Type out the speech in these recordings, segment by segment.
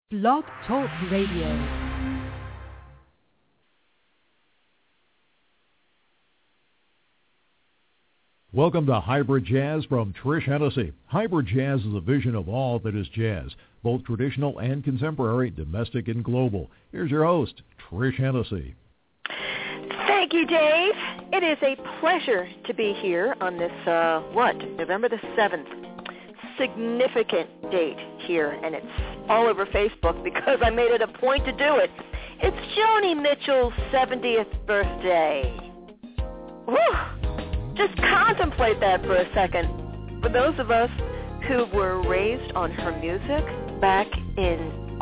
Blog Talk Radio. Welcome to Hybrid Jazz from Trish Hennessy. Hybrid Jazz is a vision of all that is jazz, both traditional and contemporary, domestic and global. Here's your host, Trish Hennessy. Thank you, Dave. It is a pleasure to be here on this, November the 7th. Significant date here, and it's all over Facebook because I made it a point to do it. It's Joni Mitchell's 70th birthday. Whew. Just contemplate that for a second. For those of us who were raised on her music back in,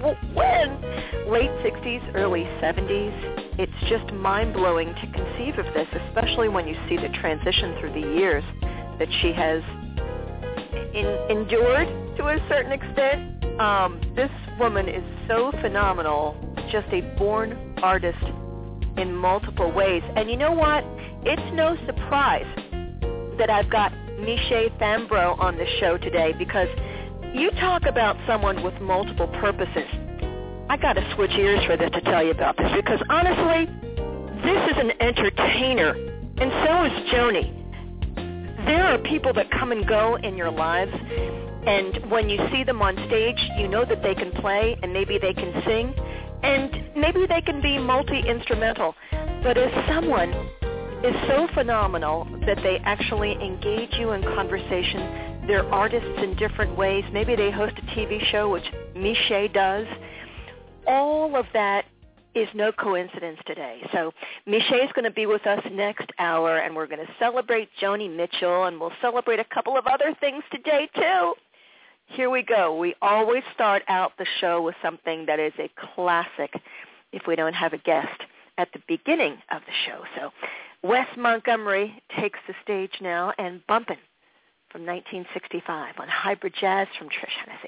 late 60s, early 70s, it's just mind-blowing to conceive of this, especially when you see the transition through the years that she has endured to a certain extent. This woman is so phenomenal, just a born artist in multiple ways. And you know what? It's no surprise that I've got Miche Fambro on the show today, because you talk about someone with multiple purposes. I got to switch ears for this to tell you about this, because honestly, this is an entertainer, and so is Joni. There are people that come and go in your lives, and when you see them on stage, you know that they can play, and maybe they can sing, and maybe they can be multi-instrumental. But if someone is so phenomenal that they actually engage you in conversation, they're artists in different ways, maybe they host a TV show, which Miche does, all of that is no coincidence today. So Miche is going to be with us next hour, and we're going to celebrate Joni Mitchell, and we'll celebrate a couple of other things today, too. Here we go. We always start out the show with something that is a classic if we don't have a guest at the beginning of the show. So Wes Montgomery takes the stage now, and Bumpin' from 1965 on Hybrid Jazz from Trish Hennessy.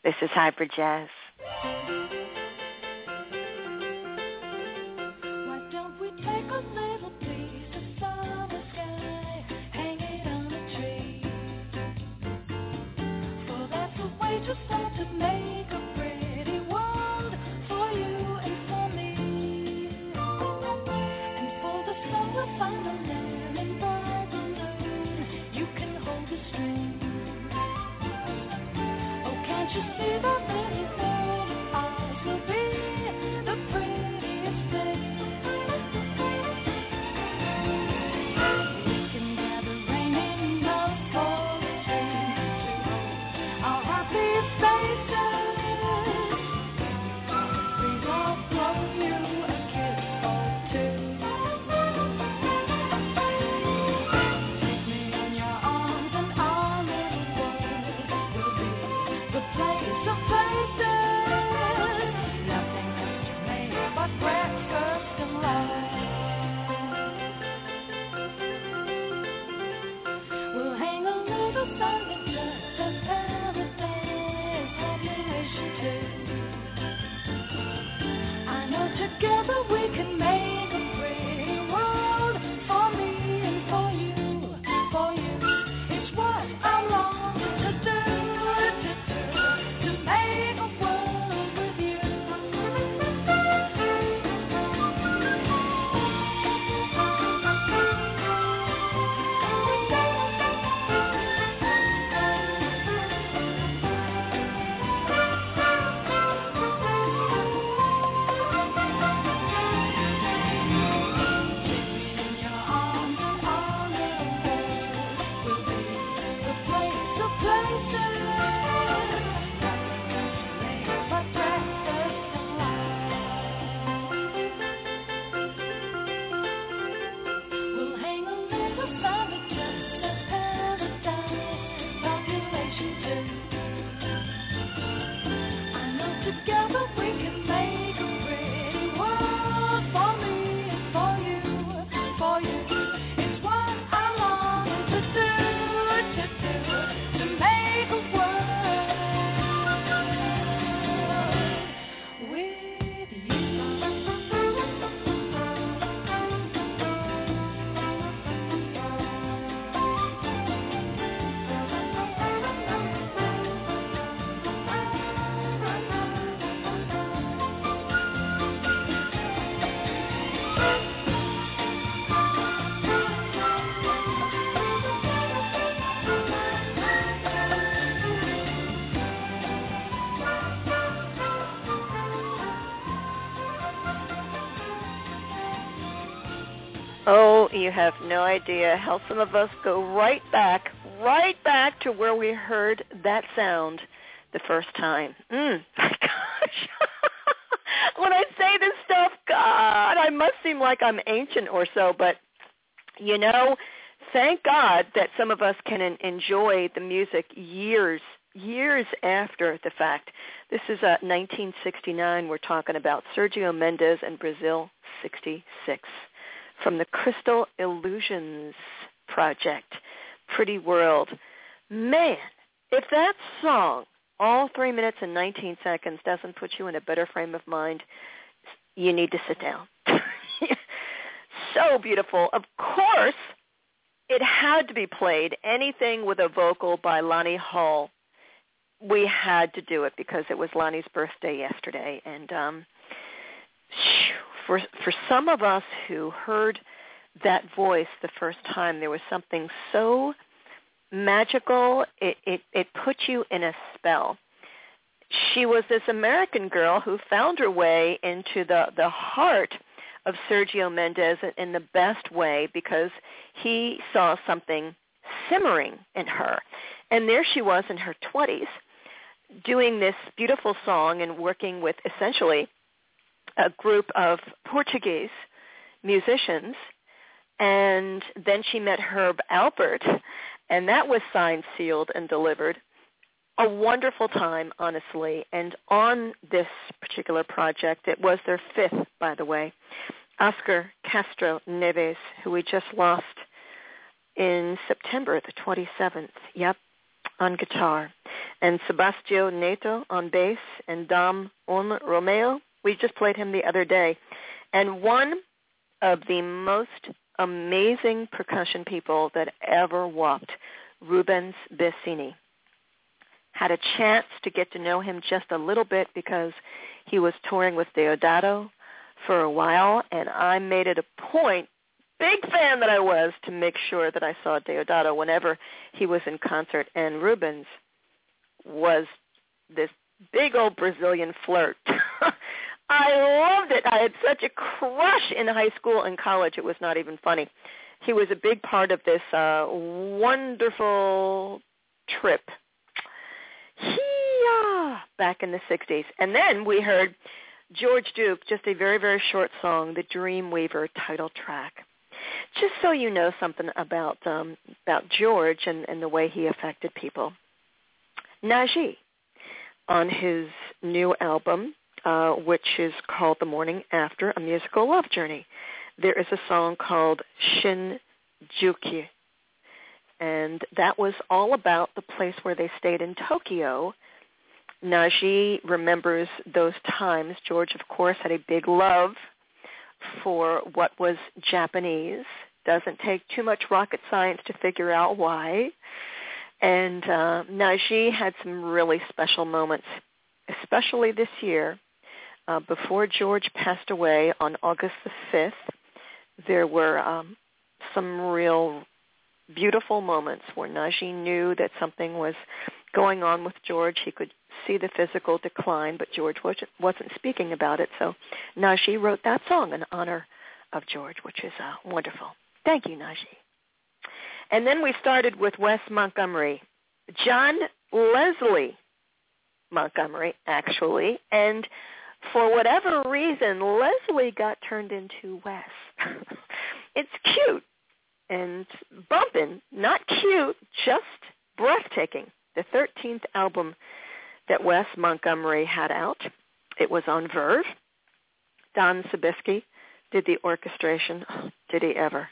This is Hybrid Jazz. Why don't we take a little piece of summer sky, hang it on a tree? For that's the way to start to make a pretty world for you and for me. And for the sun we'll find a lemon bright balloon. You can hold the string. Oh, can't you see that little girl of ours will be the prettiest thing? We can gather rainbows for the trees to hold our happiest faces. Breeze will blow you a kiss or two. Take me in your arms and our little world will be the place of places. Nothing else to make but breakfast and love. We'll hang a little sign that just says paradise, population 2. I know together we can make a pretty world for me and for you, for you. It's what I long to do, to make a world with you. In your arms and our little world will be the place of places. Nothing else to make but breakfast and love. We'll hang a little sign that just says paradise, population 2. I know together we can make a pretty world for me and for you, for you. It's what I long to do, to make a world with you. Oh, you have no idea how some of us go right back to where we heard that sound the first time. My gosh. When I say this stuff, God, I must seem like I'm ancient or so, but, you know, thank God that some of us can enjoy the music years after the fact. This is 1969. We're talking about Sergio Mendes and Brazil 66. From the Crystal Illusions Project, Pretty World. Man, if that song, all 3 minutes and 19 seconds, doesn't put you in a better frame of mind, you need to sit down. So beautiful. Of course, it had to be played. Anything with a vocal by Lonnie Hull, we had to do it because it was Lonnie's birthday yesterday. And for some of us who heard that voice the first time, there was something so magical. It put you in a spell. She was this American girl who found her way into the heart of Sergio Mendes in the best way because he saw something simmering in her. And there she was in her 20s doing this beautiful song and working with essentially a group of Portuguese musicians. And then she met Herb Alpert, and that was signed, sealed, and delivered. A wonderful time, honestly. And on this particular project, it was their fifth, by the way, Oscar Castro Neves, who we just lost in September the 27th, on guitar. And Sebastião Neto on bass, and Dom Romeo. We just played him the other day. And one of the most amazing percussion people that ever walked, Rubens Bessini. Had a chance to get to know him just a little bit because he was touring with Deodato for a while, and I made it a point, big fan that I was, to make sure that I saw Deodato whenever he was in concert. And Rubens was this big old Brazilian flirt. I loved it. I had such a crush in high school and college. It was not even funny. He was a big part of this wonderful trip back in the 60s. And then we heard George Duke, just a very, very short song, the Dreamweaver title track. Just so you know something about George and the way he affected people. Naji, on his new album, which is called The Morning After, A Musical Love Journey, there is a song called Shinjuku. And that was all about the place where they stayed in Tokyo. Naji remembers those times. George, of course, had a big love for what was Japanese. Doesn't take too much rocket science to figure out why. And Naji had some really special moments, especially this year. Before George passed away on August the 5th, there were some real beautiful moments where Naji knew that something was going on with George. He could see the physical decline, but George wasn't speaking about it. So Naji wrote that song in honor of George, which is wonderful. Thank you, Naji. And then we started with Wes Montgomery, John Leslie Montgomery, actually. And for whatever reason, Leslie got turned into Wes. It's cute and bumpin', not cute, just breathtaking. The 13th album that Wes Montgomery had out. It was on Verve. Don Sabisky did the orchestration. Oh, did he ever?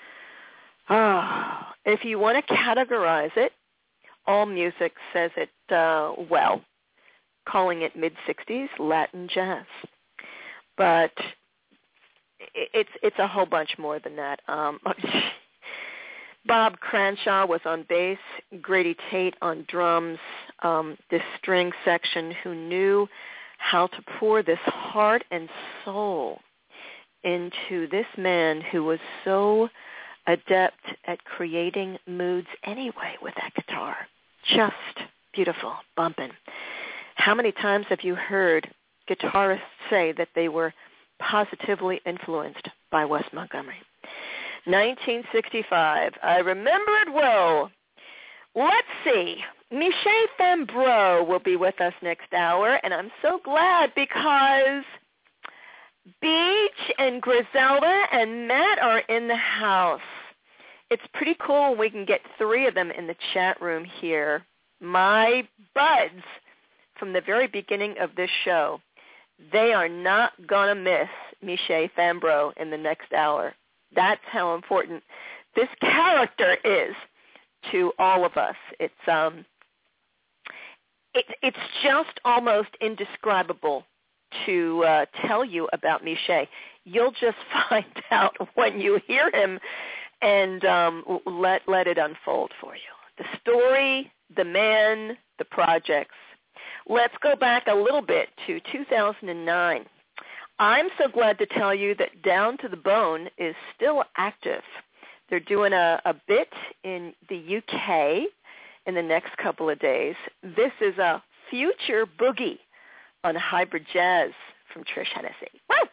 Oh, if you want to categorize it, AllMusic says it well, calling it mid-60s Latin jazz. But it's a whole bunch more than that. Bob Cranshaw was on bass, Grady Tate on drums, this string section who knew how to pour this heart and soul into this man who was so adept at creating moods anyway with that guitar. Just beautiful, bumping. How many times have you heard guitarists say that they were positively influenced by Wes Montgomery? 1965. I remember it well. Let's see. Michel Fambreau will be with us next hour, and I'm so glad because Beach and Griselda and Matt are in the house. It's pretty cool when we can get three of them in the chat room here. My buds from the very beginning of this show, they are not going to miss Michel Fambreau in the next hour. That's how important this character is to all of us. It's just almost indescribable to tell you about Michel. You'll just find out when you hear him, and let it unfold for you. The story, the man, the projects. Let's go back a little bit to 2009. I'm so glad to tell you that Down to the Bone is still active. They're doing a bit in the UK in the next couple of days. This is a future boogie on Hybrid Jazz from Trish Hennessy. Woo!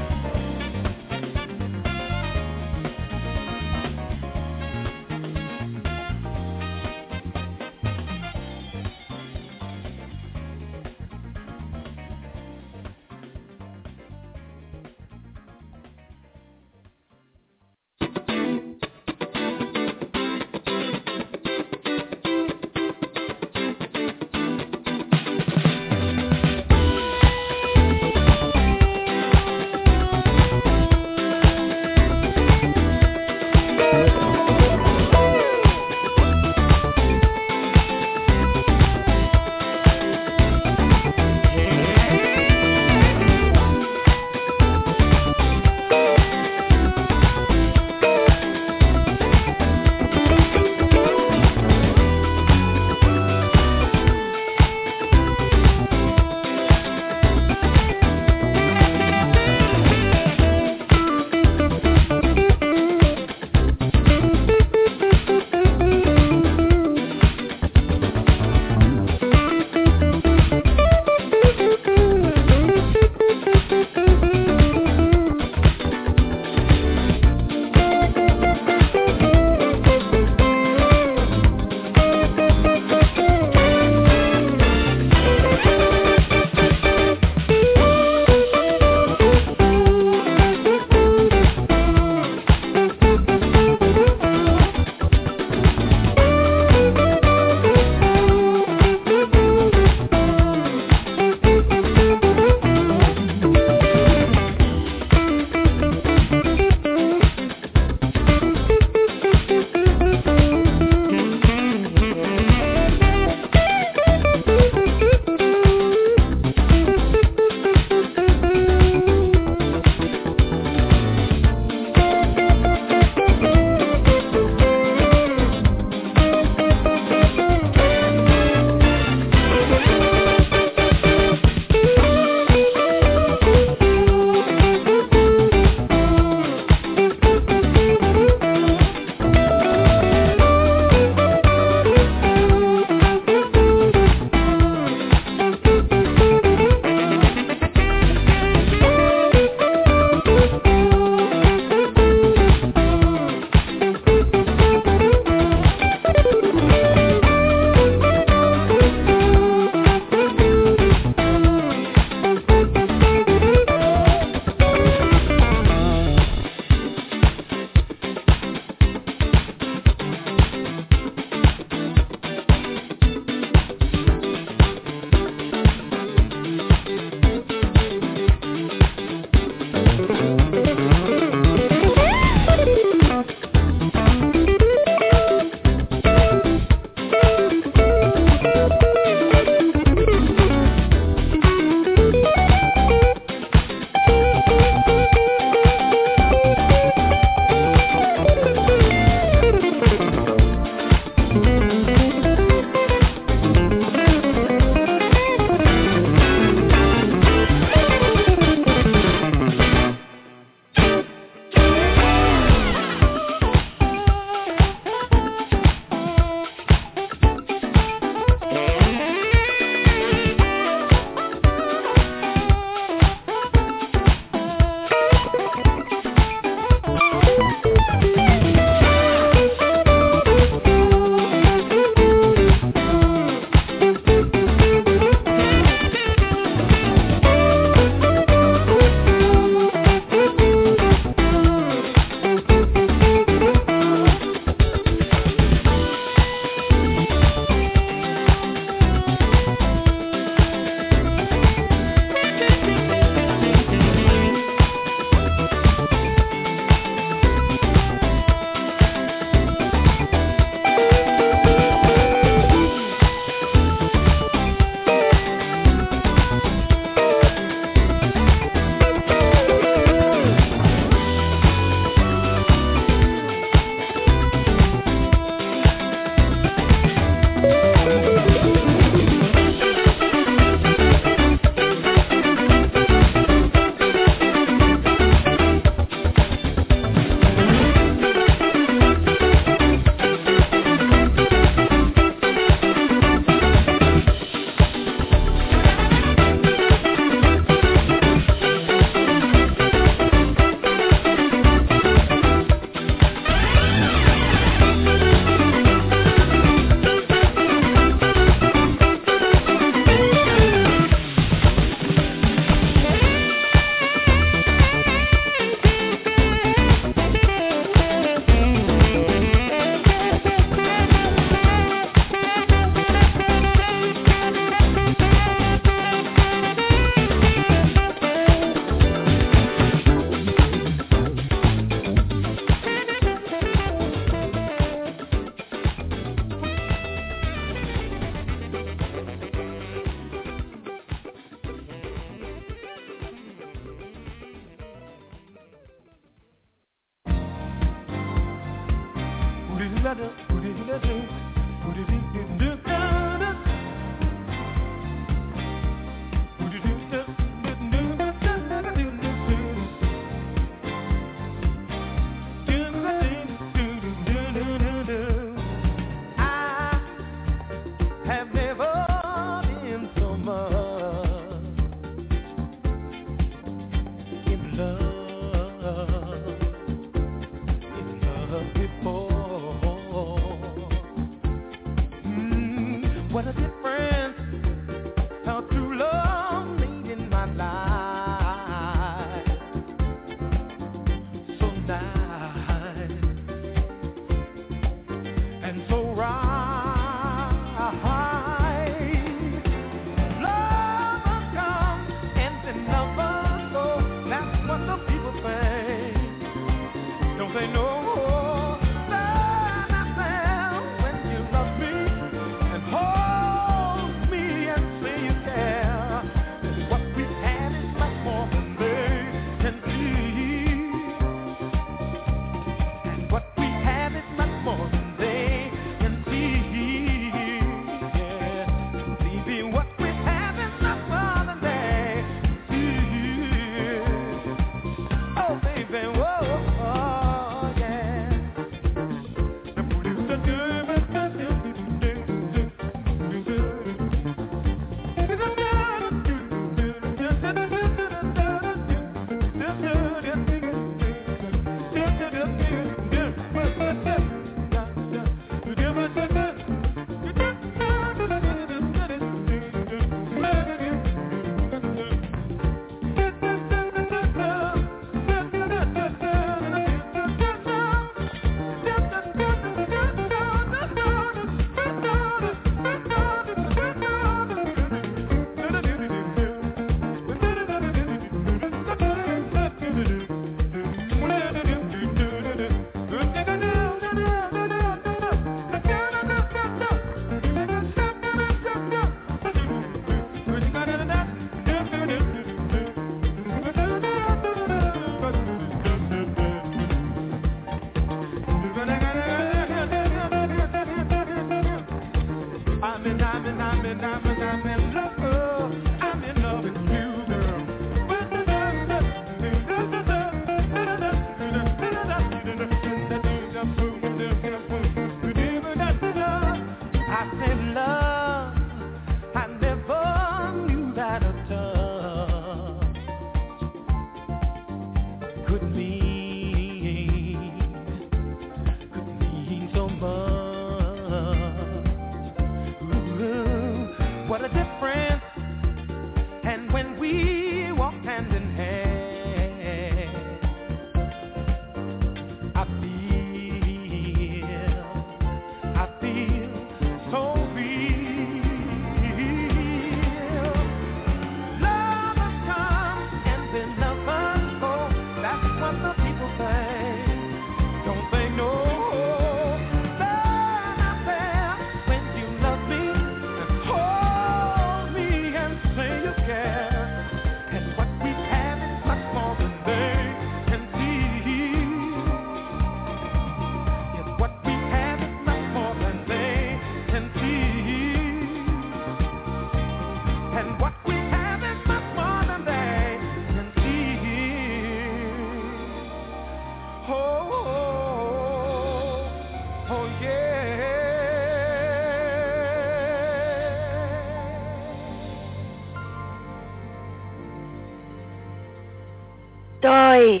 Stoy.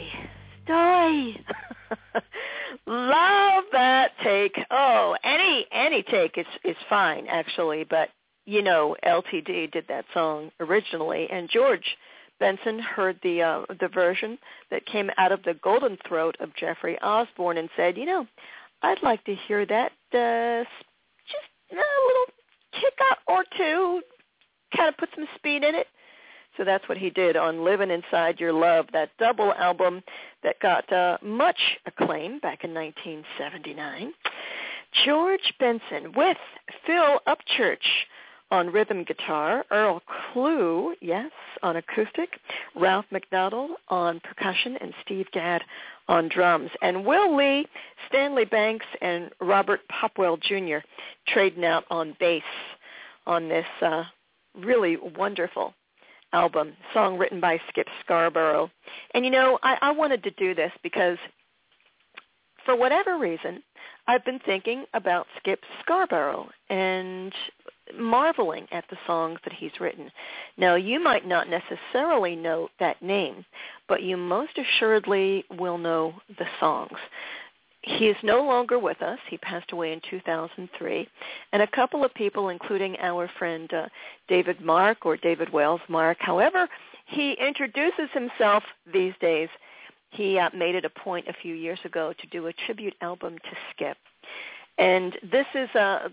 Love that take. Oh, any take is fine, actually, but you know, LTD did that song originally, and George Benson heard the version that came out of the golden throat of Jeffrey Osborne and said, you know, I'd like to hear that just a little kick out or two, kind of put some speed in it. So that's what he did on Livin' Inside Your Love, that double album that got much acclaim back in 1979. George Benson with Phil Upchurch on rhythm guitar, Earl Klugh, yes, on acoustic, Ralph McDonald on percussion, and Steve Gadd on drums. And Will Lee, Stanley Banks, and Robert Popwell Jr. trading out on bass on this really wonderful album, song written by Skip Scarborough. And, you know, I wanted to do this because for whatever reason, I've been thinking about Skip Scarborough and marveling at the songs that he's written. Now, you might not necessarily know that name, but you most assuredly will know the songs. He is no longer with us. He passed away in 2003. And a couple of people, including our friend David Mark or David Wells Mark, however he introduces himself these days, he made it a point a few years ago to do a tribute album to Skip. And this is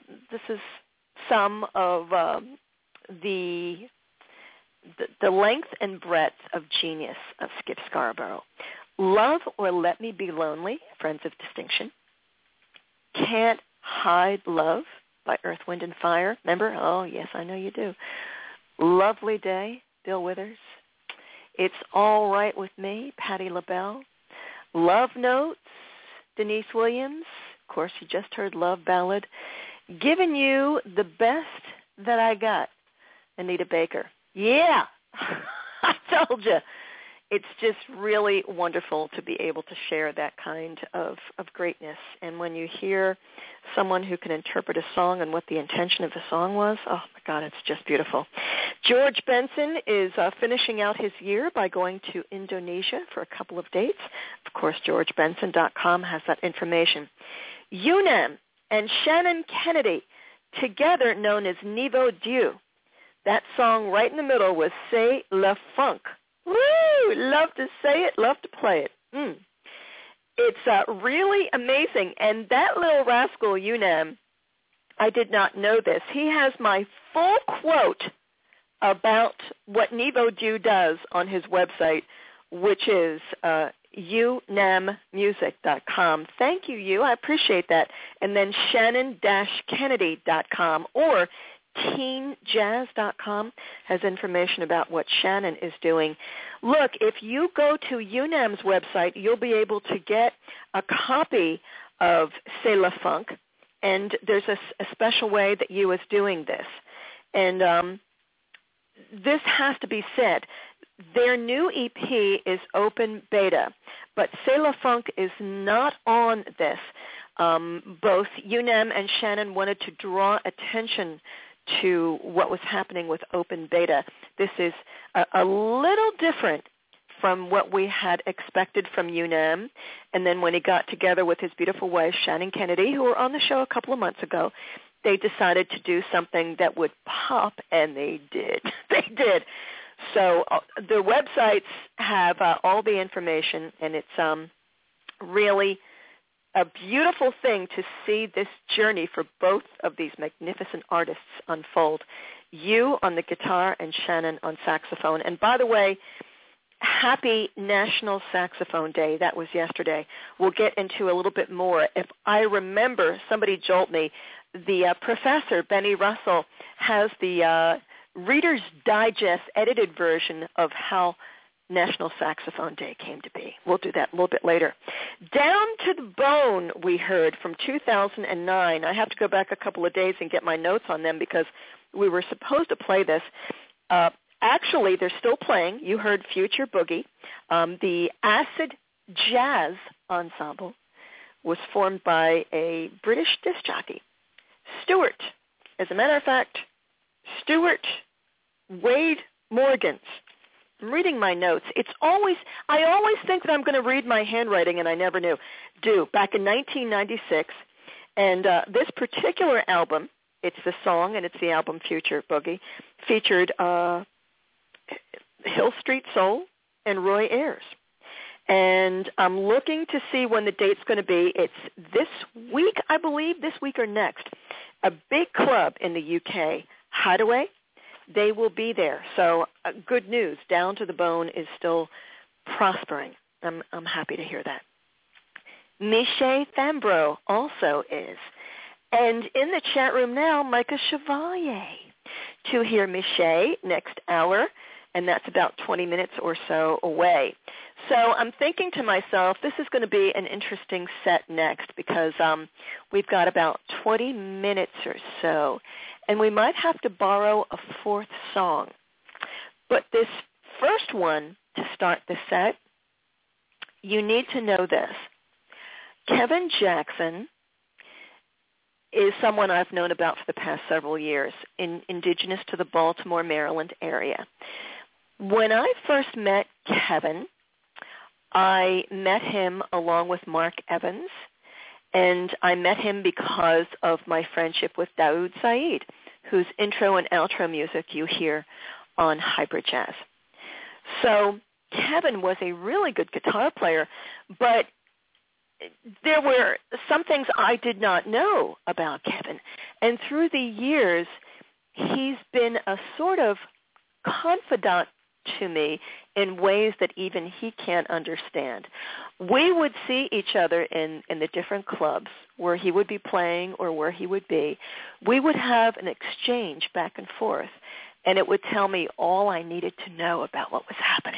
some of the length and breadth of genius of Skip Scarborough. Love or Let Me Be Lonely, Friends of Distinction. Can't Hide Love by Earth, Wind, and Fire. Remember? Oh, yes, I know you do. Lovely Day, Bill Withers. It's All Right With Me, Patti LaBelle. Love Notes, Denise Williams. Of course, you just heard Love Ballad. Giving You the Best That I Got, Anita Baker. Yeah, I told you. It's just really wonderful to be able to share that kind of greatness. And when you hear someone who can interpret a song and what the intention of the song was, oh, my God, it's just beautiful. George Benson is finishing out his year by going to Indonesia for a couple of dates. Of course, GeorgeBenson.com has that information. UNAM and Shannon Kennedy, together known as Niveau Dieu. That song right in the middle was C'est Le Funk. Woo! Love to say it, love to play it. It's really amazing. And that little rascal, UNAM, I did not know this. He has my full quote about what Niveau Dieu does on his website, which is unammusic.com. Thank you, I appreciate that. And then Shannon-Kennedy.com or teenjazz.com has information about what Shannon is doing. Look, if you go to UNAM's website, you'll be able to get a copy of C'est La Funk, and there's a special way that you is doing this. And this has to be said. Their new EP is open beta, but C'est La Funk is not on this. Both UNAM and Shannon wanted to draw attention to what was happening with open beta. This is a little different from what we had expected from UNAM. And then when he got together with his beautiful wife, Shannon Kennedy, who were on the show a couple of months ago, they decided to do something that would pop, and they did. They did. So the websites have all the information, and it's really a beautiful thing to see this journey for both of these magnificent artists unfold. You on the guitar and Shannon on saxophone. And by the way, happy National Saxophone Day. That was yesterday. We'll get into a little bit more. If I remember, somebody jolt me, the professor, Benny Russell, has the Reader's Digest edited version of how National Saxophone Day came to be. We'll do that a little bit later. Down to the Bone, we heard, from 2009. I have to go back a couple of days and get my notes on them because we were supposed to play this. Actually, they're still playing. You heard Future Boogie. The Acid Jazz Ensemble was formed by a British disc jockey, Stuart. As a matter of fact, Stuart Wade Morgans. I'm reading my notes. I always think that I'm going to read my handwriting, and I never do. Back in 1996, and this particular album, it's the song and it's the album Future Boogie, featured Hill Street Soul and Roy Ayers. And I'm looking to see when the date's going to be. It's this week, I believe, this week or next. A big club in the UK, Hideaway, they will be there. So good news, Down to the Bone is still prospering. I'm happy to hear that. Michelle Fambro also is. And in the chat room now, Micah Chevalier to hear Michelle next hour, and that's about 20 minutes or so away. So I'm thinking to myself, this is going to be an interesting set next because we've got about 20 minutes or so, and we might have to borrow a fourth song. But this first one, to start the set, you need to know this. Kevin Jackson is someone I've known about for the past several years, indigenous to the Baltimore, Maryland area. When I first met Kevin, I met him along with Mark Evans, and I met him because of my friendship with Daoud Saeed, whose intro and outro music you hear on Hybrid Jazz. So Kevin was a really good guitar player, but there were some things I did not know about Kevin. And through the years, he's been a sort of confidant to me in ways that even he can't understand. We would see each other in the different clubs where he would be playing or where he would be. We would have an exchange back and forth, and it would tell me all I needed to know about what was happening.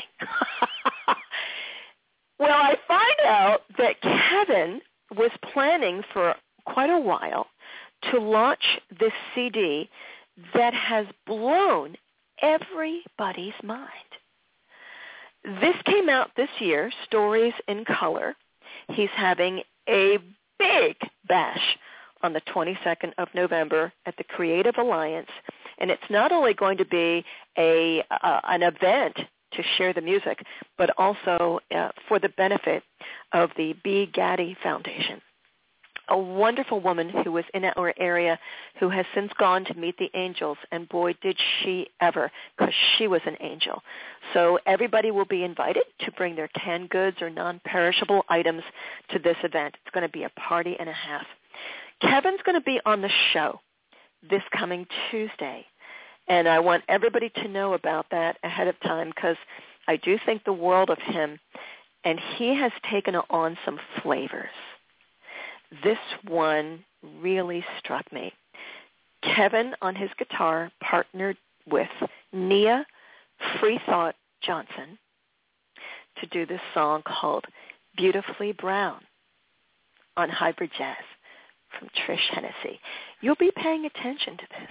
Well, I find out that Kevin was planning for quite a while to launch this CD that has blown everybody's mind. This came out this year, Stories in Color. He's having a big bash on the 22nd of November at the Creative Alliance, and it's not only going to be an event to share the music, but also for the benefit of the B. Gaddy Foundation, a wonderful woman who was in our area who has since gone to meet the angels, and boy, did she ever, because she was an angel. So everybody will be invited to bring their canned goods or non-perishable items to this event. It's going to be a party and a half. Kevin's going to be on the show this coming Tuesday, and I want everybody to know about that ahead of time because I do think the world of him, and he has taken on some flavors. This one really struck me. Kevin on his guitar partnered with Nia Free Thought Johnson to do this song called Beautifully Brown on Hybrid Jazz from Trish Hennessy. You'll be paying attention to this.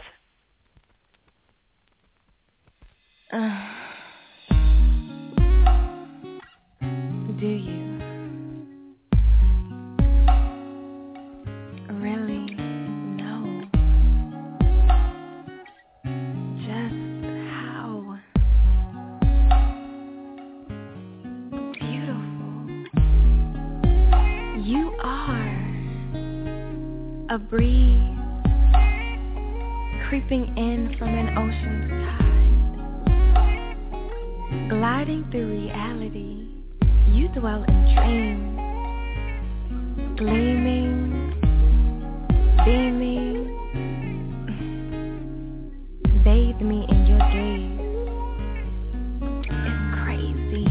Do you really know just how beautiful you are? A breeze creeping in from an ocean's tide, gliding through reality. You dwell in dreams, gleaming, beaming. Bathe me in your gaze. It's crazy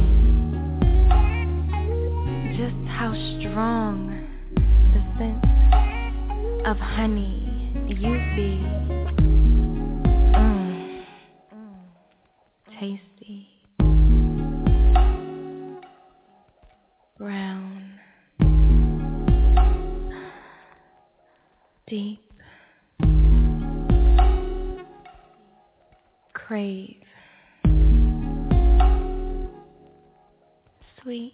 just how strong the scent of honey you be. Tasty. Brown, deep, crave, sweet,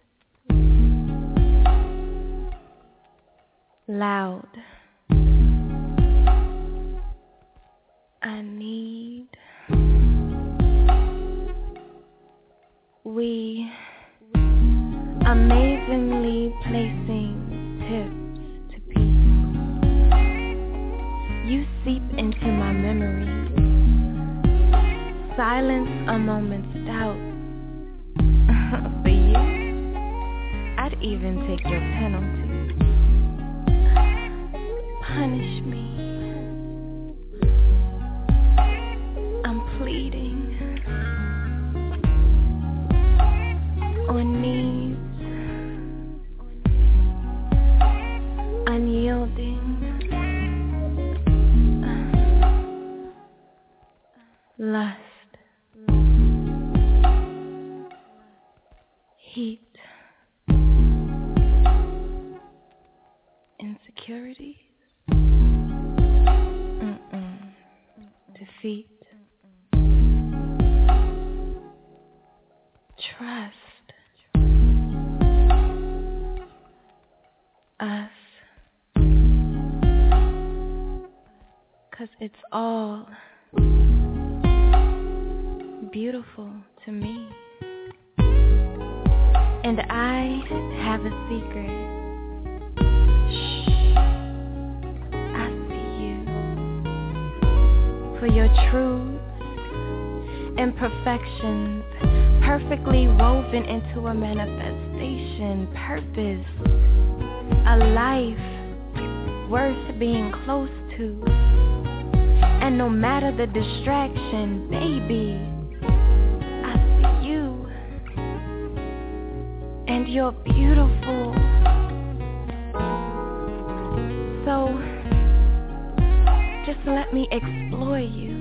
loud, I need We amazingly placing tips to people. You seep into my memory. Silence a moment's doubt. For you, I'd even take your penalty. Punish me. I'm pleading. On knees. Unyielding. Lust. Heat. Insecurities. Defeat. Trust. Us. 'Cause it's all beautiful to me. And I have a secret. Shh. I see you. For your truths, imperfections, perfectly woven into a manifestation, purpose, a life worth being close to. And no matter the distraction, baby, I see you. And you're beautiful. So, just let me explore you.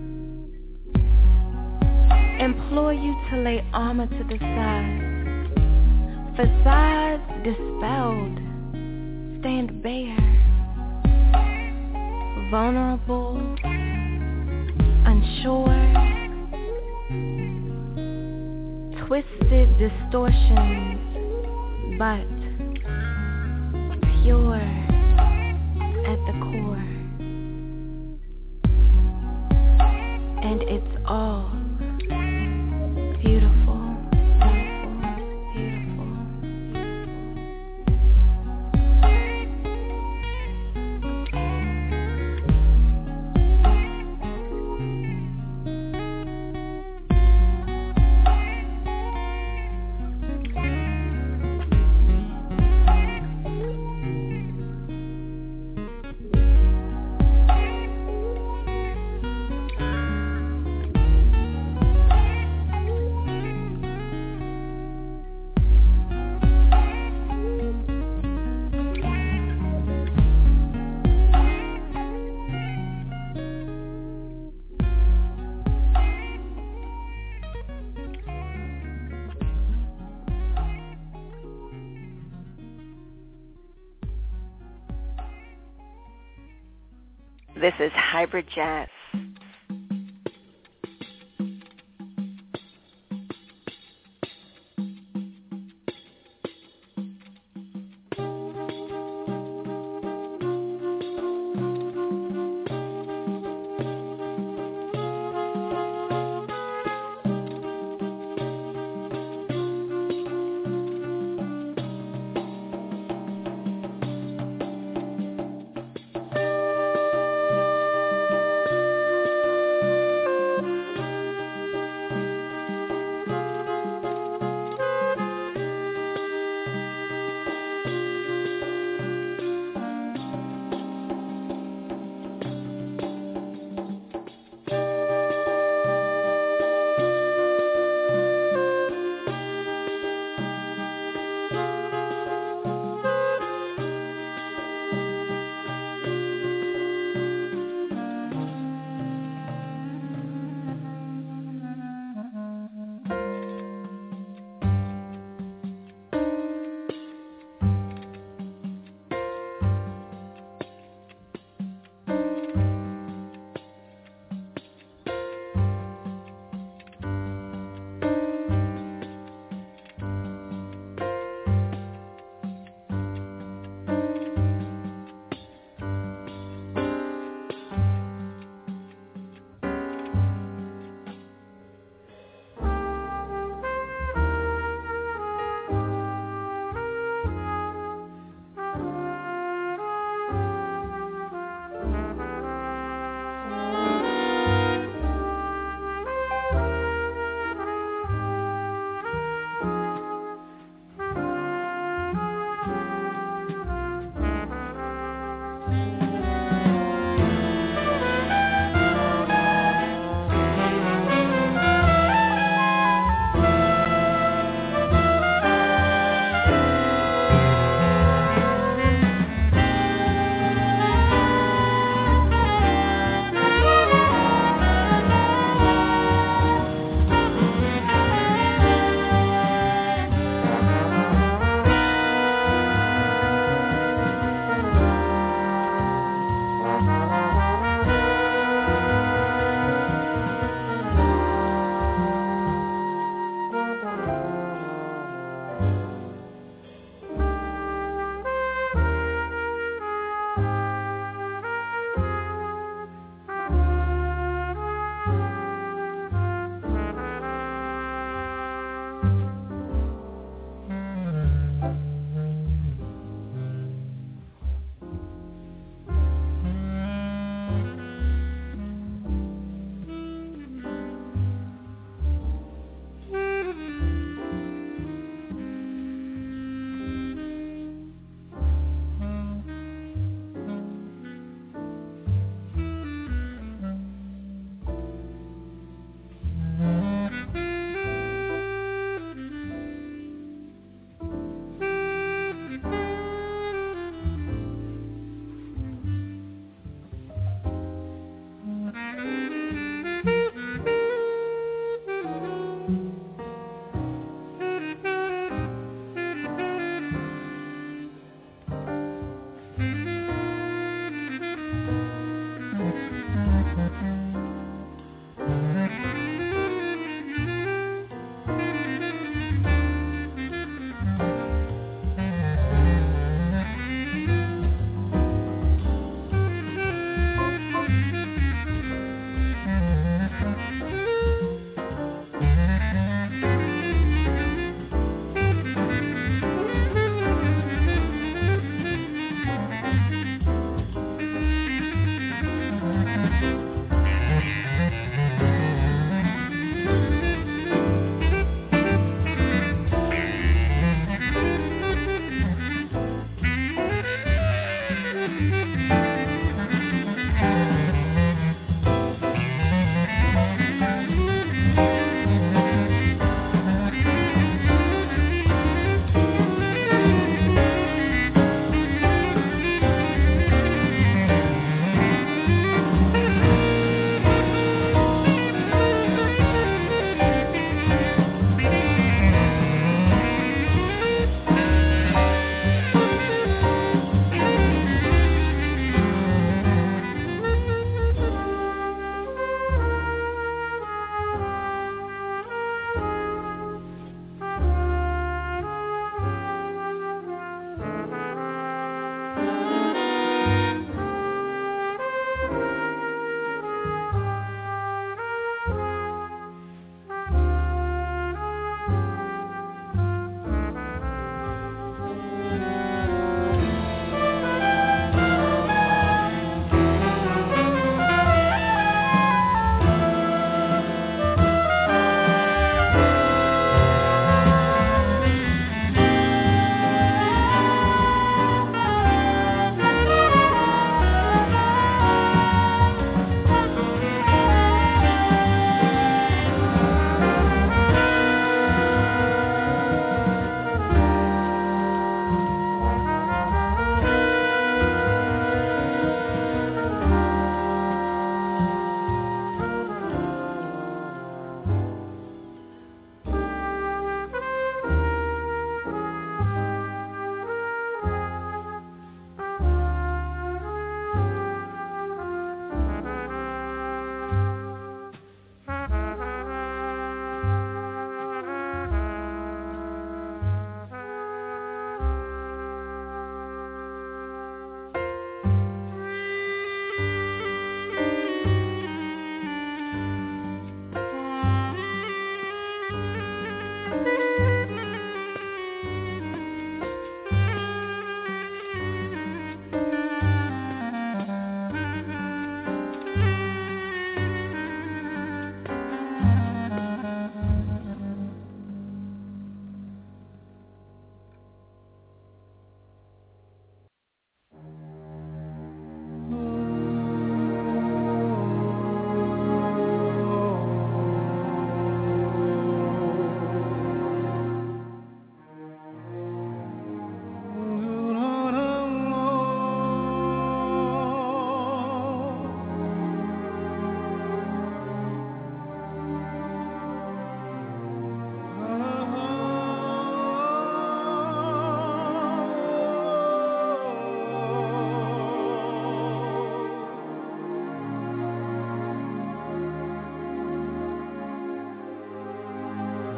Implore you to lay armor to the side. Facades dispelled. Stand bare. Vulnerable. Unsure. Twisted distortions, but pure at the core. And it's all beautiful, beautiful, beautiful. This is Hybrid Jazz.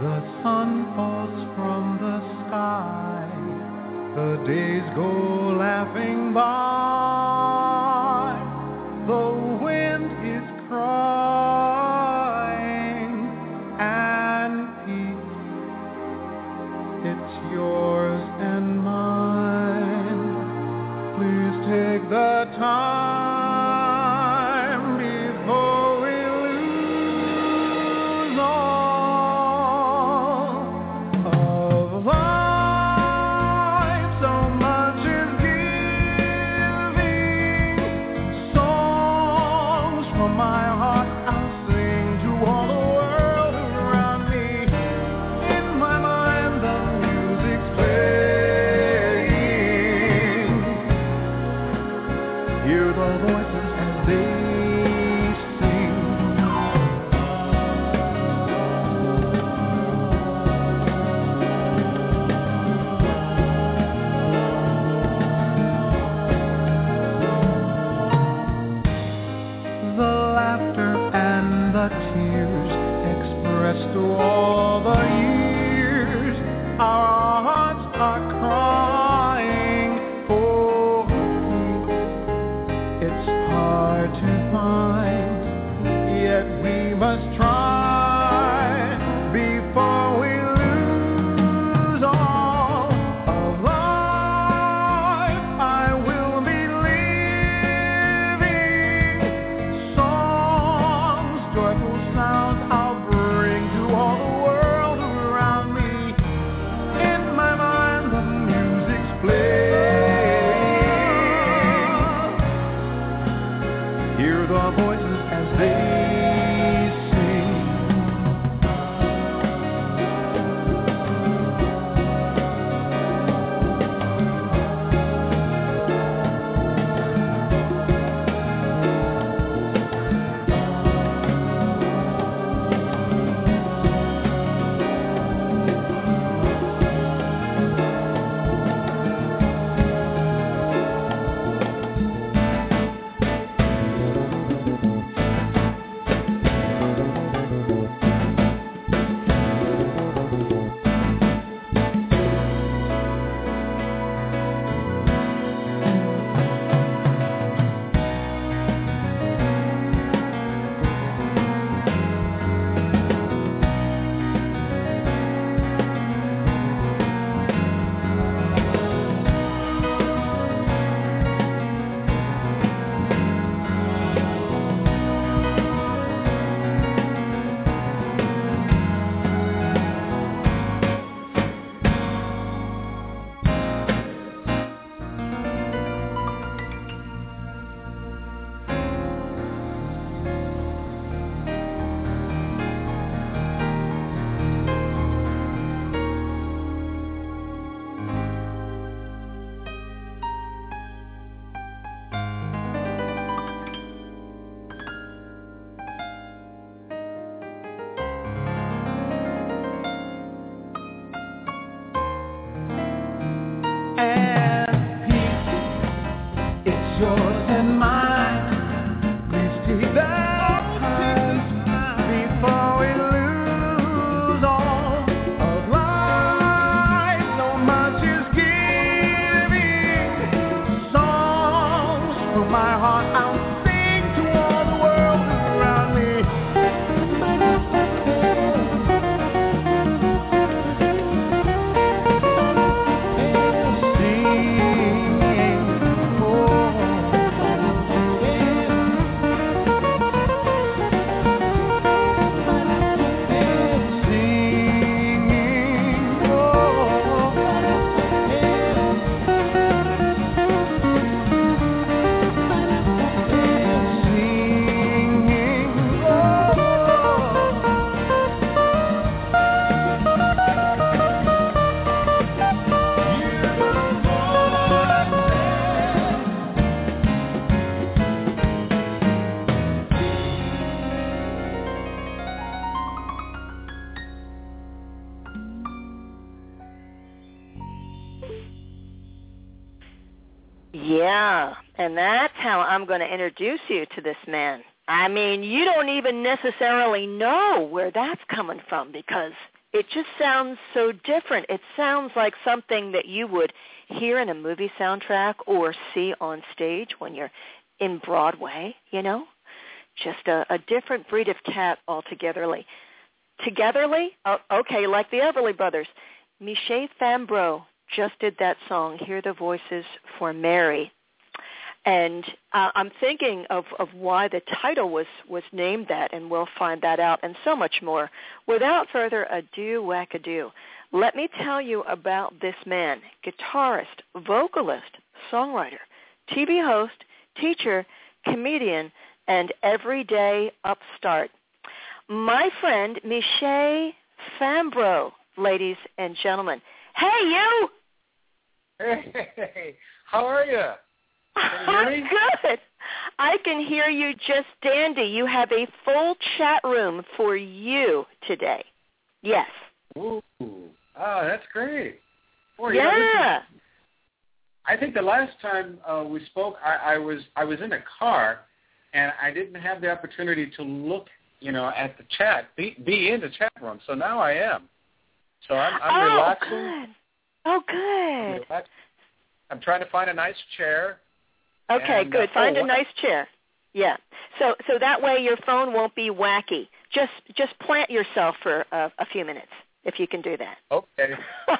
the sun falls from the sky, the days go laughing by, the wind is crying, and peace, it's yours and mine. Please take the time before we lose all of life. So much is giving. Songs from my heart I'll sing to all the world around me. In my mind the music's playing. Hear the voices as they sing. The laughter and the tears expressed through all the years. Our hearts are crying for peace. It's hard to find, yet we must try before we lose all of life. I will be living songs, joyful sounds I'll bring to all the world around me. In my mind the music's playing. Hear the voices as they sing. And peace, it's yours and mine. Please take that time before we lose all of life. So much is giving. Songs from my heart I'll sing to all the world around me. Yeah, and that's how I'm going to introduce you to this man. I mean, you don't even necessarily know where that's coming from because It just sounds so different. It sounds like something that you would hear in a movie soundtrack or see on stage when you're in Broadway, you know? Just a different breed of cat altogetherly. Togetherly? Oh, okay, like the Everly Brothers. Michel Fambreau just did that song, Hear the Voices for Mary. And I'm thinking of why the title was named that, and we'll find that out and so much more. Without further ado, wackadoo, let me tell you about this man, guitarist, vocalist, songwriter, TV host, teacher, comedian, and everyday upstart. My friend, Michel Fambreau, ladies and gentlemen. Hey, you! Hey, how are you? I'm good. I can hear you just dandy. You have a full chat room for you today. Yes. Ooh. Oh, that's great. Boy, yeah. I think the last time we spoke, I was in a car, and I didn't have the opportunity to look, at the chat, be in the chat room. So now I am. So I'm relaxing. Good. Oh, good. I'm trying to find a nice chair. Okay, good. Find a nice chair. Yeah. So that way your phone won't be wacky. Just plant yourself for a few minutes, if you can do that. Okay.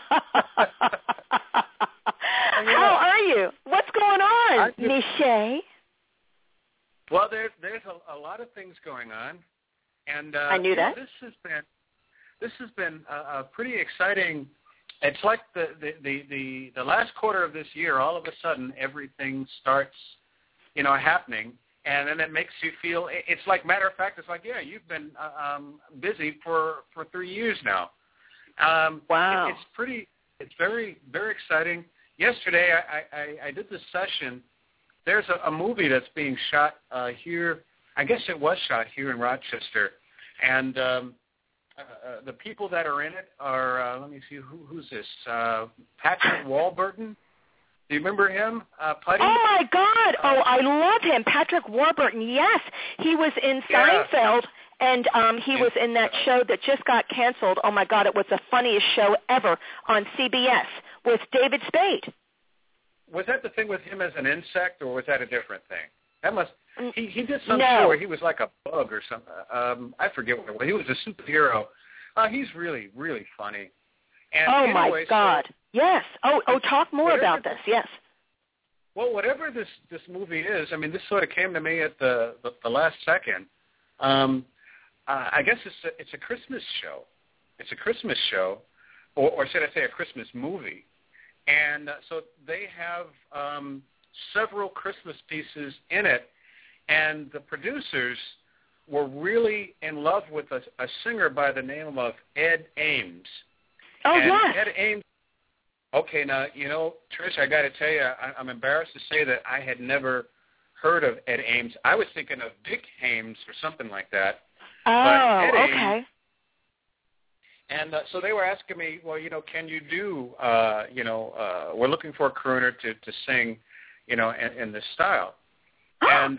How are you? What's going on, Michel? Well, there's a lot of things going on, and I knew that. This has been a pretty exciting. It's like the last quarter of this year. All of a sudden, everything starts, happening, and then it makes you feel. It's like, matter of fact, it's like, yeah, you've been busy for 3 years now. Wow. It's very, very exciting. Yesterday, I did this session. There's a movie that's being shot here. I guess it was shot here in Rochester, and the people that are in it are, let me see, who's this? Patrick Warburton. Do you remember him, Putty? Oh, my God. Oh, I love him. Patrick Warburton, yes. He was in Seinfeld, and he was in that show that just got canceled. Oh, my God, it was the funniest show ever on CBS with David Spade. Was that the thing with him as an insect, or was that a different thing? That must. He did some show where he was like a bug or something. I forget what it was. He was a superhero. He's really, really funny. And anyway, my God. So, yes. Oh, talk more about this. Yes. Well, whatever this movie is, I mean, this sort of came to me at the last second. I guess it's a Christmas show. It's a Christmas show, or should I say a Christmas movie. And so they have several Christmas pieces in it, and the producers were really in love with a singer by the name of Ed Ames. Oh, and yes. Ed Ames. Okay, now, Trish, I got to tell you, I'm embarrassed to say that I had never heard of Ed Ames. I was thinking of Dick Ames or something like that. Oh, but Ed okay. Ames, and so they were asking me, well, can you do, we're looking for a crooner to sing, in this style. And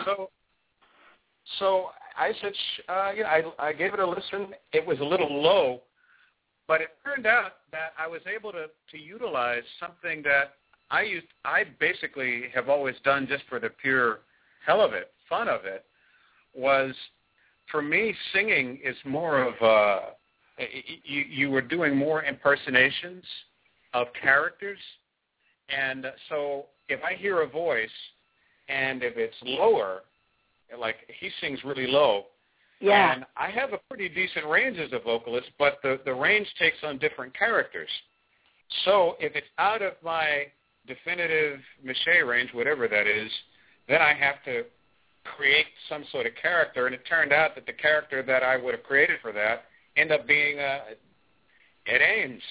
so I said, I gave it a listen. It was a little low, but it turned out that I was able to utilize something that I basically have always done just for the pure hell of it, fun of it, was, for me, singing is more of you were doing more impersonations of characters. And so if I hear a voice, and if it's lower, like he sings really low, and I have a pretty decent range as a vocalist, but the range takes on different characters. So if it's out of my definitive Michel range, whatever that is, then I have to create some sort of character. And it turned out that the character that I would have created for that end up being Ed Ames.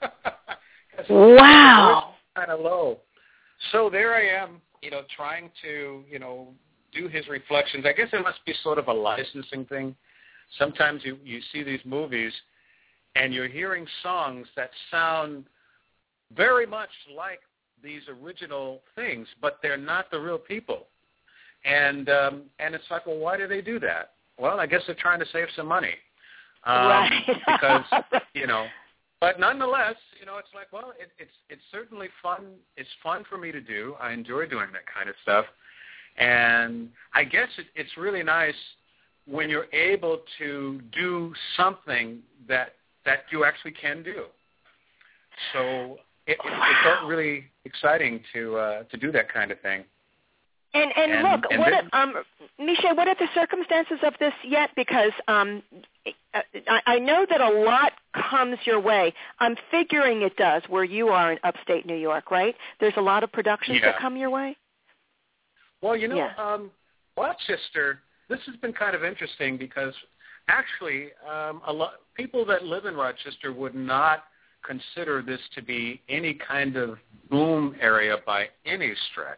Wow. Kind of low. So there I am, trying to, do his reflections. I guess it must be sort of a licensing thing. Sometimes you see these movies and you're hearing songs that sound very much like these original things, but they're not the real people. And it's like, well, why do they do that? Well, I guess they're trying to save some money. Right. Because, but nonetheless, it's like, well, it's certainly fun. It's fun for me to do. I enjoy doing that kind of stuff. And I guess it's really nice when you're able to do something that you actually can do. So it felt really exciting to do that kind of thing. And look, Michel, what are the circumstances of this yet? Because I know that a lot comes your way. I'm figuring it does where you are in upstate New York, right? There's a lot of productions that come your way? Well, Rochester, this has been kind of interesting because actually a lot people that live in Rochester would not consider this to be any kind of boom area by any stretch.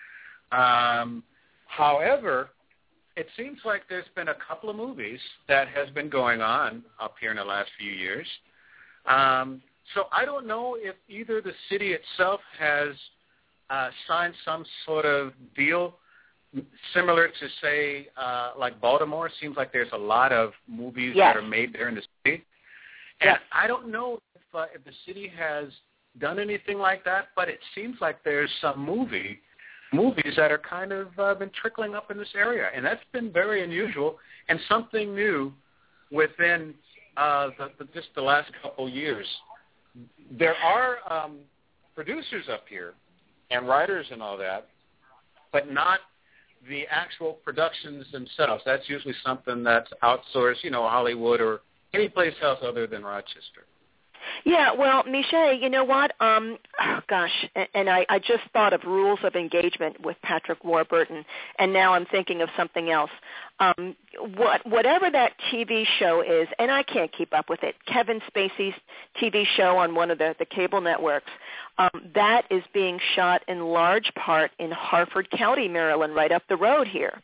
However, it seems like there's been a couple of movies that has been going on up here in the last few years. So I don't know if either the city itself has signed some sort of deal similar to, say, like Baltimore. It seems like there's a lot of movies that are made there in the city. And I don't know if the city has done anything like that, but it seems like there's some movies that are kind of been trickling up in this area, and that's been very unusual and something new within just the last couple years. There are producers up here and writers and all that, but not the actual productions themselves. That's usually something that's outsourced, Hollywood or any place else other than Rochester. Yeah, well, Michel, you know what? And I just thought of Rules of Engagement with Patrick Warburton, and now I'm thinking of something else. Whatever that TV show is, and I can't keep up with it, Kevin Spacey's TV show on one of the cable networks, that is being shot in large part in Harford County, Maryland, right up the road here.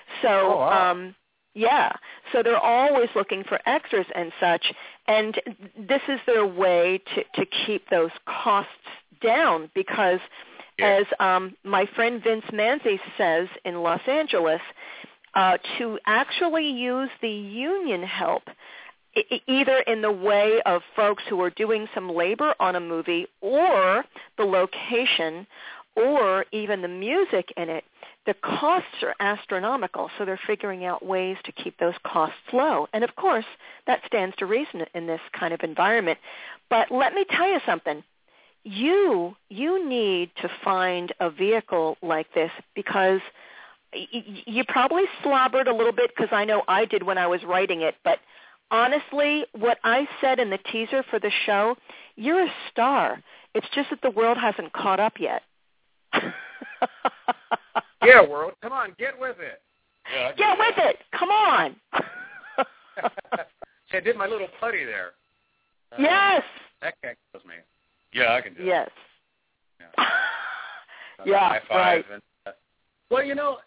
So, so they're always looking for extras and such, and this is their way to keep those costs down because, as my friend Vince Manzi says in Los Angeles, to actually use the union help, either in the way of folks who are doing some labor on a movie or the location or even the music in it, the costs are astronomical, so they're figuring out ways to keep those costs low. And, of course, that stands to reason in this kind of environment. But let me tell you something. You need to find a vehicle like this because you probably slobbered a little bit because I know I did when I was writing it. But, honestly, what I said in the teaser for the show, you're a star. It's just that the world hasn't caught up yet. Yeah, world, come on, get with it. Yeah, get with it. Come on. See, I did my little putty there. Yes. That guy kills me. Yeah, I can do it. Yes. Yeah, high five. Right. And, well,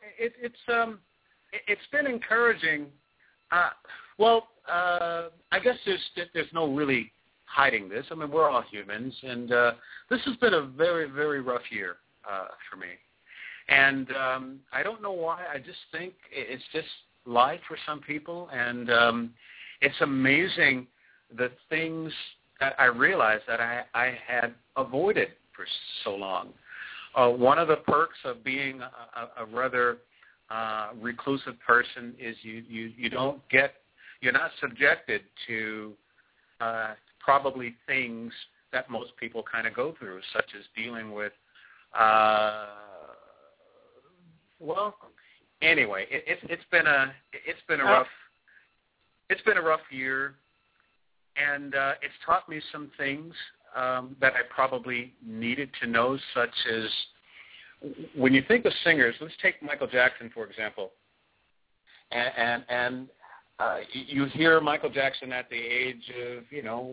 it's been encouraging. I guess there's no really hiding this. I mean, we're all humans, and this has been a very, very rough year for me. And I don't know why. I just think it's just life for some people. And it's amazing the things that I realized that I had avoided for so long. One of the perks of being a rather reclusive person is you're not subjected to probably things that most people kind of go through, such as dealing with anyway, it's been a rough year, and it's taught me some things that I probably needed to know, such as when you think of singers. Let's take Michael Jackson for example, and you hear Michael Jackson at the age of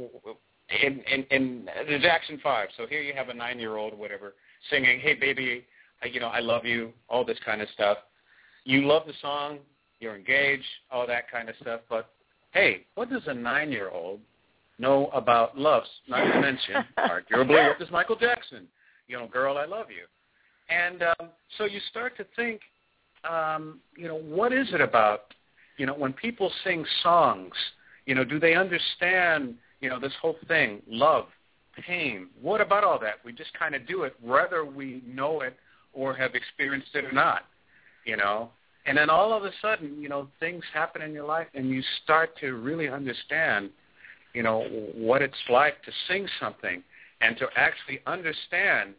in the Jackson 5. So here you have a 9-year-old or whatever singing, "Hey baby, I love you," all this kind of stuff. You love the song, you're engaged, all that kind of stuff. But, hey, what does a 9-year-old know about love? Not to mention, arguably, what does Michael Jackson? "Girl, I love you." And so you start to think, what is it about, when people sing songs, Do they understand, this whole thing, love, pain? What about all that? We just kind of do it whether we know it or have experienced it or not, And then all of a sudden, things happen in your life and you start to really understand, what it's like to sing something and to actually understand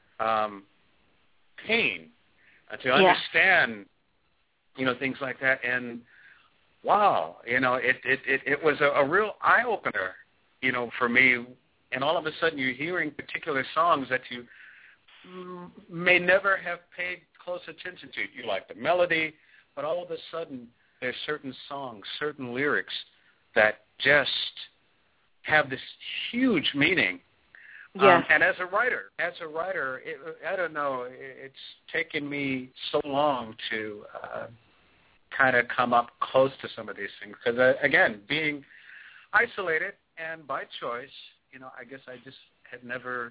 pain, to understand, things like that. And wow, it was a real eye-opener, for me. And all of a sudden you're hearing particular songs that you may never have paid close attention to. You like the melody, but all of a sudden there's certain songs, certain lyrics that just have this huge meaning. Yes. And as a writer, I don't know, it's taken me so long to kind of come up close to some of these things. Because, again, being isolated and by choice, I guess I just had never,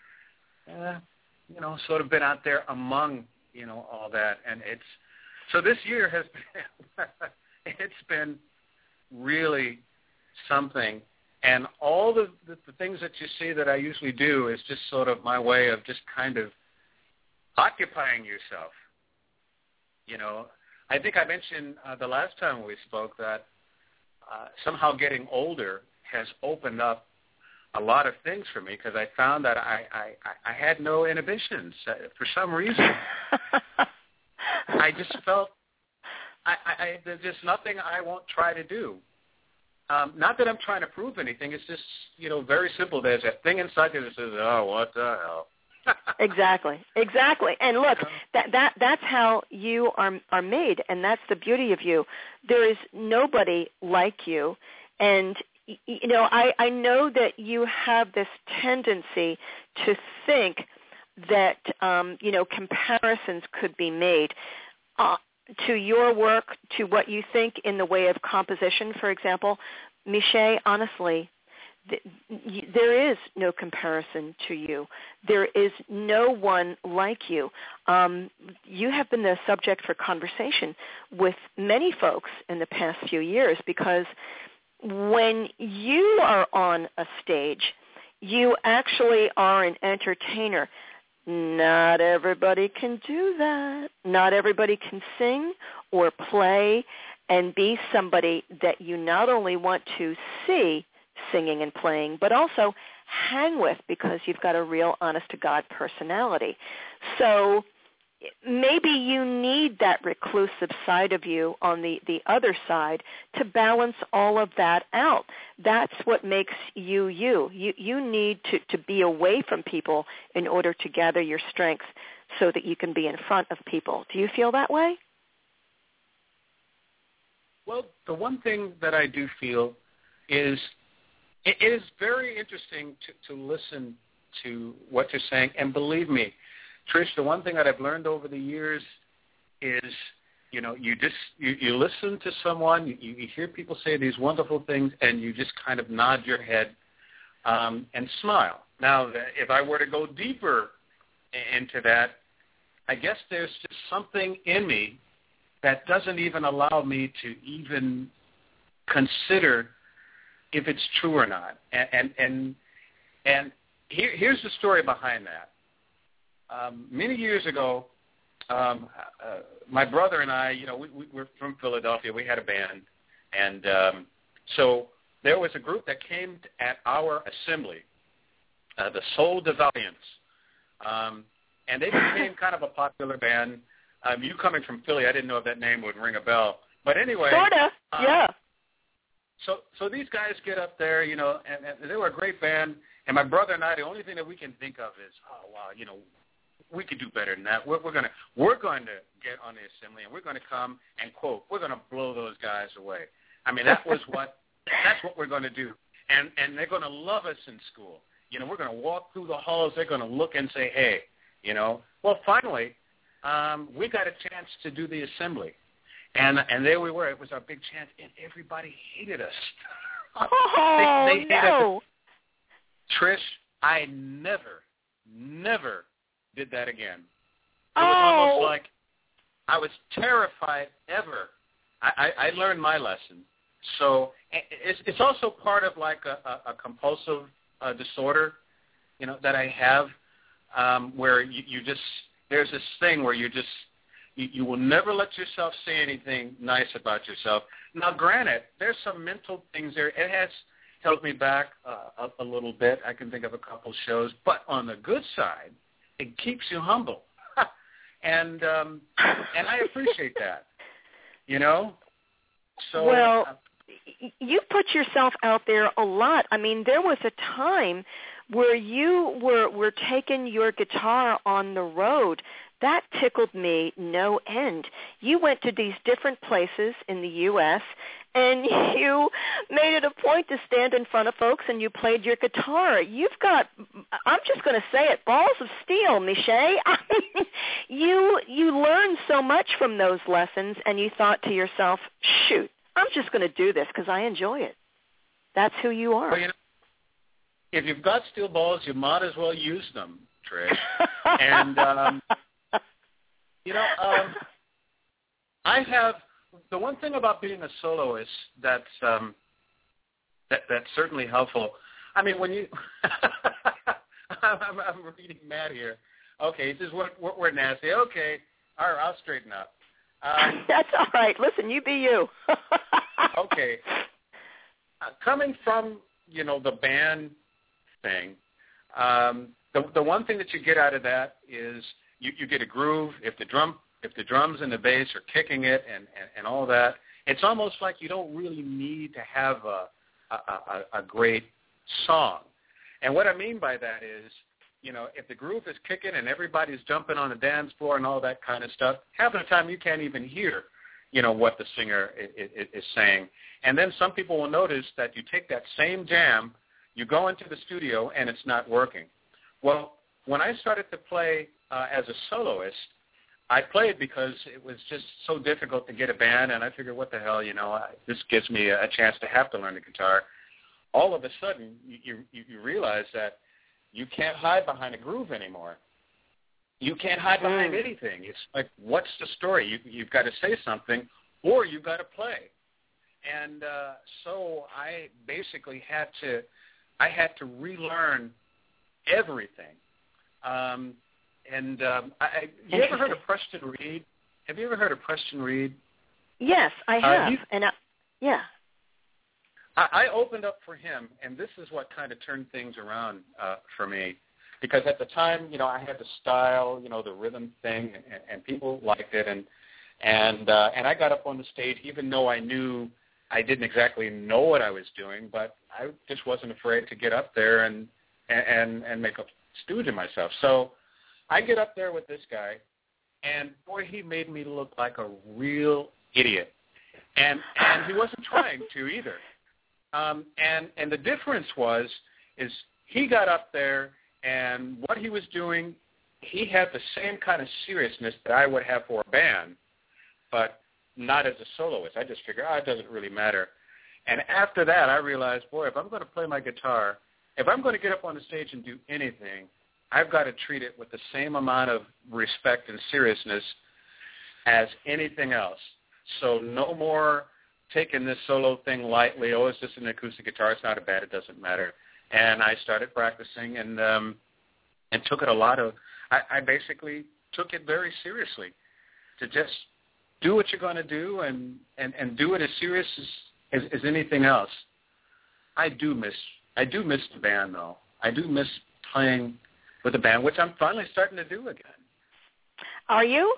sort of been out there among, all that. And so this year has been, it's been really something. And all the things that you see that I usually do is just sort of my way of just kind of occupying yourself. I think I mentioned the last time we spoke that somehow getting older has opened up a lot of things for me because I found that I had no inhibitions for some reason. I just felt there's just nothing I won't try to do. Not that I'm trying to prove anything. It's just, very simple. There's a thing inside you that says, oh, what the hell? Exactly. And look, that's how you are made, and that's the beauty of you. There is nobody like you, and I know that you have this tendency to think that comparisons could be made to your work, to what you think in the way of composition, for example. Miche, honestly, there is no comparison to you. There is no one like you. You have been the subject for conversation with many folks in the past few years because when you are on a stage, you actually are an entertainer. Not everybody can do that. Not everybody can sing or play and be somebody that you not only want to see singing and playing, but also hang with because you've got a real honest-to-God personality. So maybe you need that reclusive side of you on the other side to balance all of that out. That's what makes you you. You need to be away from people in order to gather your strength so that you can be in front of people. Do you feel that way? Well, the one thing that I do feel is it is very interesting to listen to what you're saying. And believe me, Trish, the one thing that I've learned over the years is, you listen to someone, you hear people say these wonderful things, and you just kind of nod your head and smile. Now, if I were to go deeper into that, I guess there's just something in me that doesn't even allow me to even consider if it's true or not. And here's the story behind that. Many years ago, my brother and I, we're from Philadelphia. We had a band. And so there was a group that came at our assembly, the Soul DeValiants. And they became kind of a popular band. You coming from Philly, I didn't know if that name would ring a bell. But anyway. Sort of, yeah. So these guys get up there, and they were a great band. And my brother and I, the only thing that we can think of is, oh, wow, we could do better than that. We're going to get on the assembly, and we're going to come and quote, we're going to blow those guys away. I mean, that's what we're going to do. And they're going to love us in school. We're going to walk through the halls. They're going to look and say, hey, Well, finally, we got a chance to do the assembly. And there we were. It was our big chance, and everybody hated us. Oh, they hated no. us. Trish, I never did that again. It was almost like I was terrified ever. I learned my lesson. So it's also part of like a compulsive disorder, you know, that I have, where you just, there's this thing where you will never let yourself say anything nice about yourself. Now, granted, there's some mental things there. It has held me back a little bit. I can think of a couple shows. But on the good side, it keeps you humble. and I appreciate that, you know? So, well, you put yourself out there a lot. I mean, there was a time where you were taking your guitar on the road. That tickled me no end. You went to these different places in the U.S., and you made it a point to stand in front of folks and you played your guitar. You've got, I'm just going to say it, balls of steel, Michelle. I mean, you learned so much from those lessons, and you thought to yourself, shoot, I'm just going to do this because I enjoy it. That's who you are. Well, you know, if you've got steel balls, you might as well use them, Trish. And, you know, I have the one thing about being a soloist that's certainly helpful. I mean, when you, I'm reading Matt here. Okay, he says we're nasty. Okay, all right, I'll straighten up. That's all right. Listen, you be you. Okay, coming from, you know, the band thing, the one thing that you get out of that is you get a groove. If the drums and the bass are kicking it and all that, it's almost like you don't really need to have a great song. And what I mean by that is, you know, if the groove is kicking and everybody's jumping on the dance floor and all that kind of stuff, half of the time you can't even hear, you know, what the singer is saying. And then some people will notice that you take that same jam, you go into the studio, and it's not working. Well, when I started to play as a soloist, I played because it was just so difficult to get a band, and I figured, what the hell, you know, this gives me a chance to have to learn the guitar. All of a sudden, you realize that you can't hide behind a groove anymore. You can't hide behind anything. It's like, what's the story? You've got to say something, or you've got to play. And so I basically had to relearn everything. You ever heard of Preston Reed? Have you ever heard of Preston Reed? Yes, I have. Yeah. I opened up for him, and this is what kind of turned things around for me. Because at the time, you know, I had the style, you know, the rhythm thing, and people liked it. And I got up on the stage, even though I knew I didn't exactly know what I was doing, but I just wasn't afraid to get up there and make a stooge of myself. So I get up there with this guy, and boy, he made me look like a real idiot. And he wasn't trying to either. And the difference is he got up there, and what he was doing, he had the same kind of seriousness that I would have for a band, but not as a soloist. I just figured, it doesn't really matter. And after that, I realized, boy, if I'm going to play my guitar, if I'm going to get up on the stage and do anything, I've got to treat it with the same amount of respect and seriousness as anything else. So no more taking this solo thing lightly. Oh, it's just an acoustic guitar. It's not a bad. It doesn't matter. And I started practicing and took it I basically took it very seriously, to just do what you're going to do and do it as serious as anything else. I do miss the band, though. I do miss playing with the band, which I'm finally starting to do again. Are you?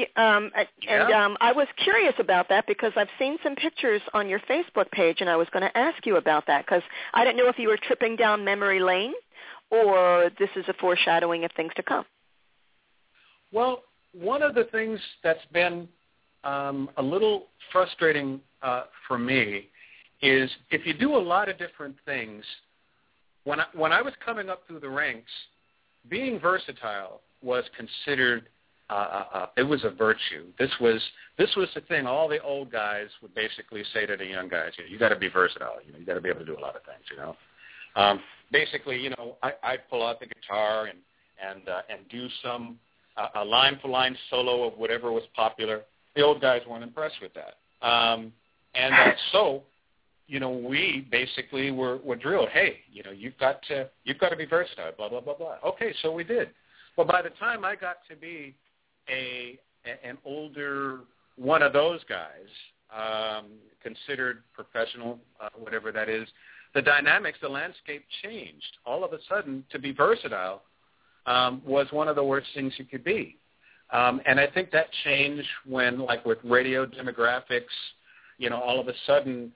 I was curious about that because I've seen some pictures on your Facebook page, and I was going to ask you about that because I didn't know if you were tripping down memory lane or this is a foreshadowing of things to come. Well, one of the things that's been a little frustrating for me is if you do a lot of different things, when I was coming up through the ranks, being versatile was considered it was a virtue. This was the thing. All the old guys would basically say to the young guys, you got to be versatile. You got to be able to do a lot of things. Basically, I'd pull out the guitar and do some a line for line solo of whatever was popular. The old guys weren't impressed with that, so we basically were drilled. Hey, you've got to be versatile. Blah blah blah blah. Okay, so we did. Well, by the time I got to be an older one of those guys, considered professional, whatever that is, the dynamics, the landscape changed. All of a sudden, to be versatile was one of the worst things you could be. And I think that changed when, like with radio demographics, all of a sudden,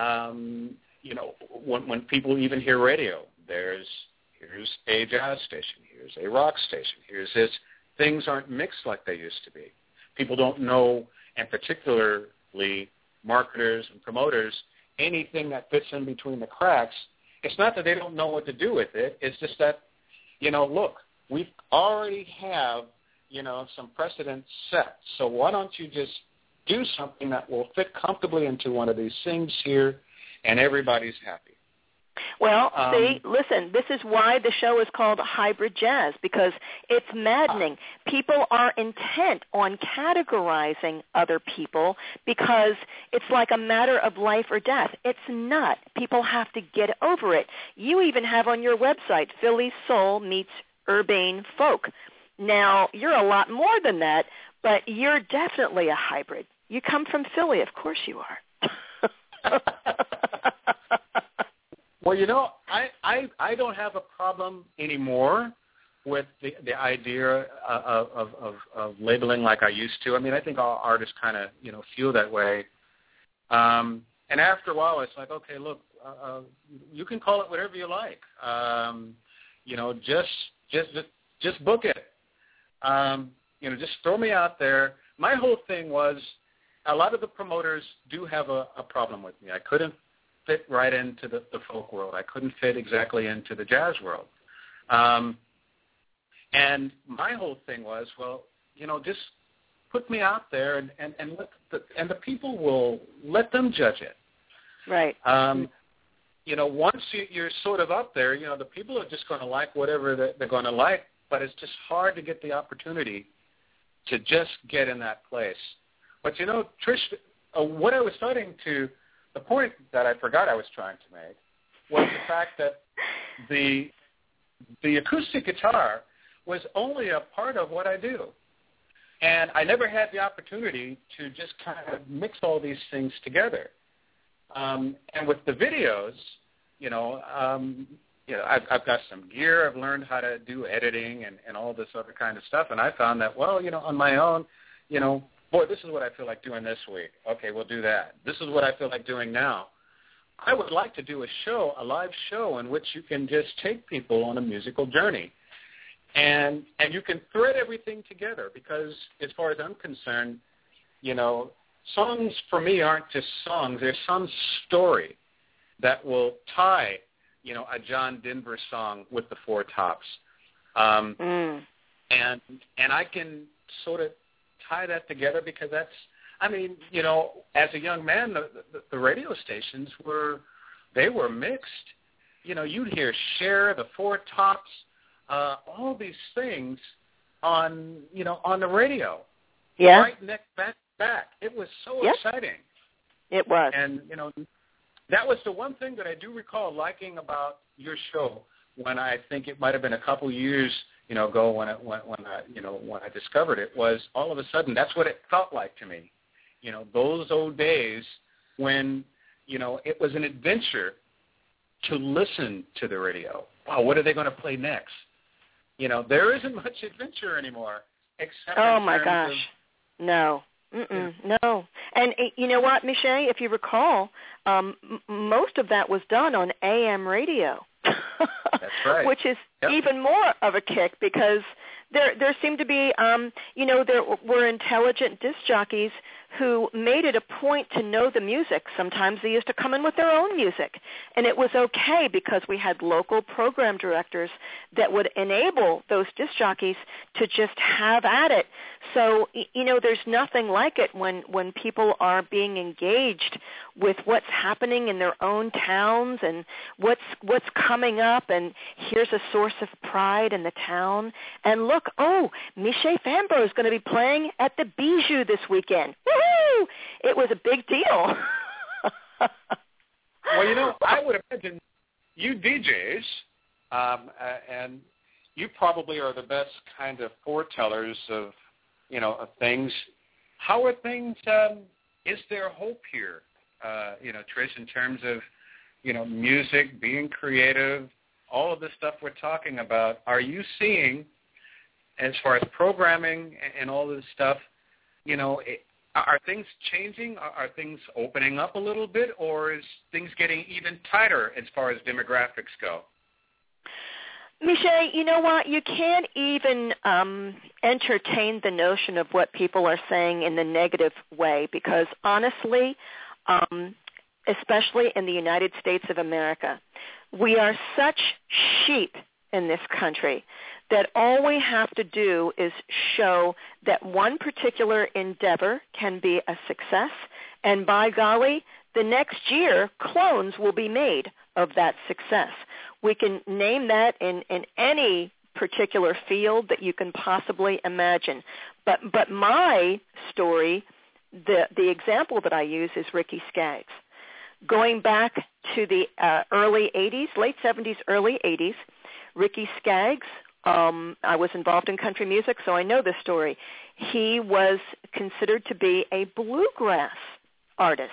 when people even hear radio, here's a jazz station, here's a rock station, here's this. Things aren't mixed like they used to be. People don't know, and particularly marketers and promoters, anything that fits in between the cracks. It's not that they don't know what to do with it. It's just that, look, we already have, some precedent set. So why don't you just do something that will fit comfortably into one of these things here, and everybody's happy. Well, listen, this is why the show is called Hybrid Jazz, because it's maddening. People are intent on categorizing other people because it's like a matter of life or death. It's not. People have to get over it. You even have on your website, Philly Soul meets Urbane Folk. Now, you're a lot more than that, but you're definitely a hybrid. You come from Philly. Of course you are. Well, I don't have a problem anymore with the idea of labeling like I used to. I mean, I think all artists kind of, feel that way. And after a while, it's like, okay, look, you can call it whatever you like. Just book it. Just throw me out there. My whole thing was a lot of the promoters do have a problem with me. I couldn't fit right into the folk world. I couldn't fit exactly into the jazz world. And my whole thing was, well, just put me out there and let the people will let them judge it. Right. Once you're sort of up there, the people are just going to like whatever they're going to like, but it's just hard to get the opportunity to just get in that place. But, Trish, what I was the point that I forgot I was trying to make was the fact that the acoustic guitar was only a part of what I do. And I never had the opportunity to just kind of mix all these things together. And with the videos, I've got some gear. I've learned how to do editing and all this other kind of stuff. And I found that, on my own, boy, this is what I feel like doing this week. Okay, we'll do that. This is what I feel like doing now. I would like to do a live show in which you can just take people on a musical journey. And you can thread everything together because as far as I'm concerned, songs for me aren't just songs. There's some story that will tie, a John Denver song with the Four Tops. And I can sort of tie that together because that's, as a young man, the radio stations were mixed. You'd hear Cher, the Four Tops, all these things on the radio. Yeah. Right neck back to back. It was so exciting. It was. And, that was the one thing that I do recall liking about your show when I think it might have been a couple years ago when I discovered it, was all of a sudden that's what it felt like to me. Those old days when, it was an adventure to listen to the radio. Wow, what are they going to play next? There isn't much adventure anymore. Except oh, my gosh. No. No. And you know what, Michelle, if you recall, most of that was done on AM radio. That's right. Which is even more of a kick because there seemed to be, there were intelligent disc jockeys who made it a point to know the music. Sometimes they used to come in with their own music. And it was okay because we had local program directors that would enable those disc jockeys to just have at it. So, there's nothing like it when people are being engaged with what's happening in their own towns and what's coming up, and here's a source of pride in the town. And look, Michelle Fambro is going to be playing at the Bijou this weekend. Woohoo! It was a big deal. Well, I would imagine you DJs, and you probably are the best kind of foretellers of, of things. How are things? Is there hope here? Trish, in terms of, music, being creative, all of the stuff we're talking about. Are you seeing, as far as programming and all this stuff, are things changing? Are things opening up a little bit, or is things getting even tighter as far as demographics go? Michelle, you know what? You can't even entertain the notion of what people are saying in the negative way, because honestly, especially in the United States of America, we are such sheep in this country that all we have to do is show that one particular endeavor can be a success, and by golly, the next year clones will be made of that success. We can name that in any particular field that you can possibly imagine. But my story, the example that I use is Ricky Skaggs. Going back to the early 80s, late 70s, early 80s, Ricky Skaggs, I was involved in country music, so I know this story. He was considered to be a bluegrass artist.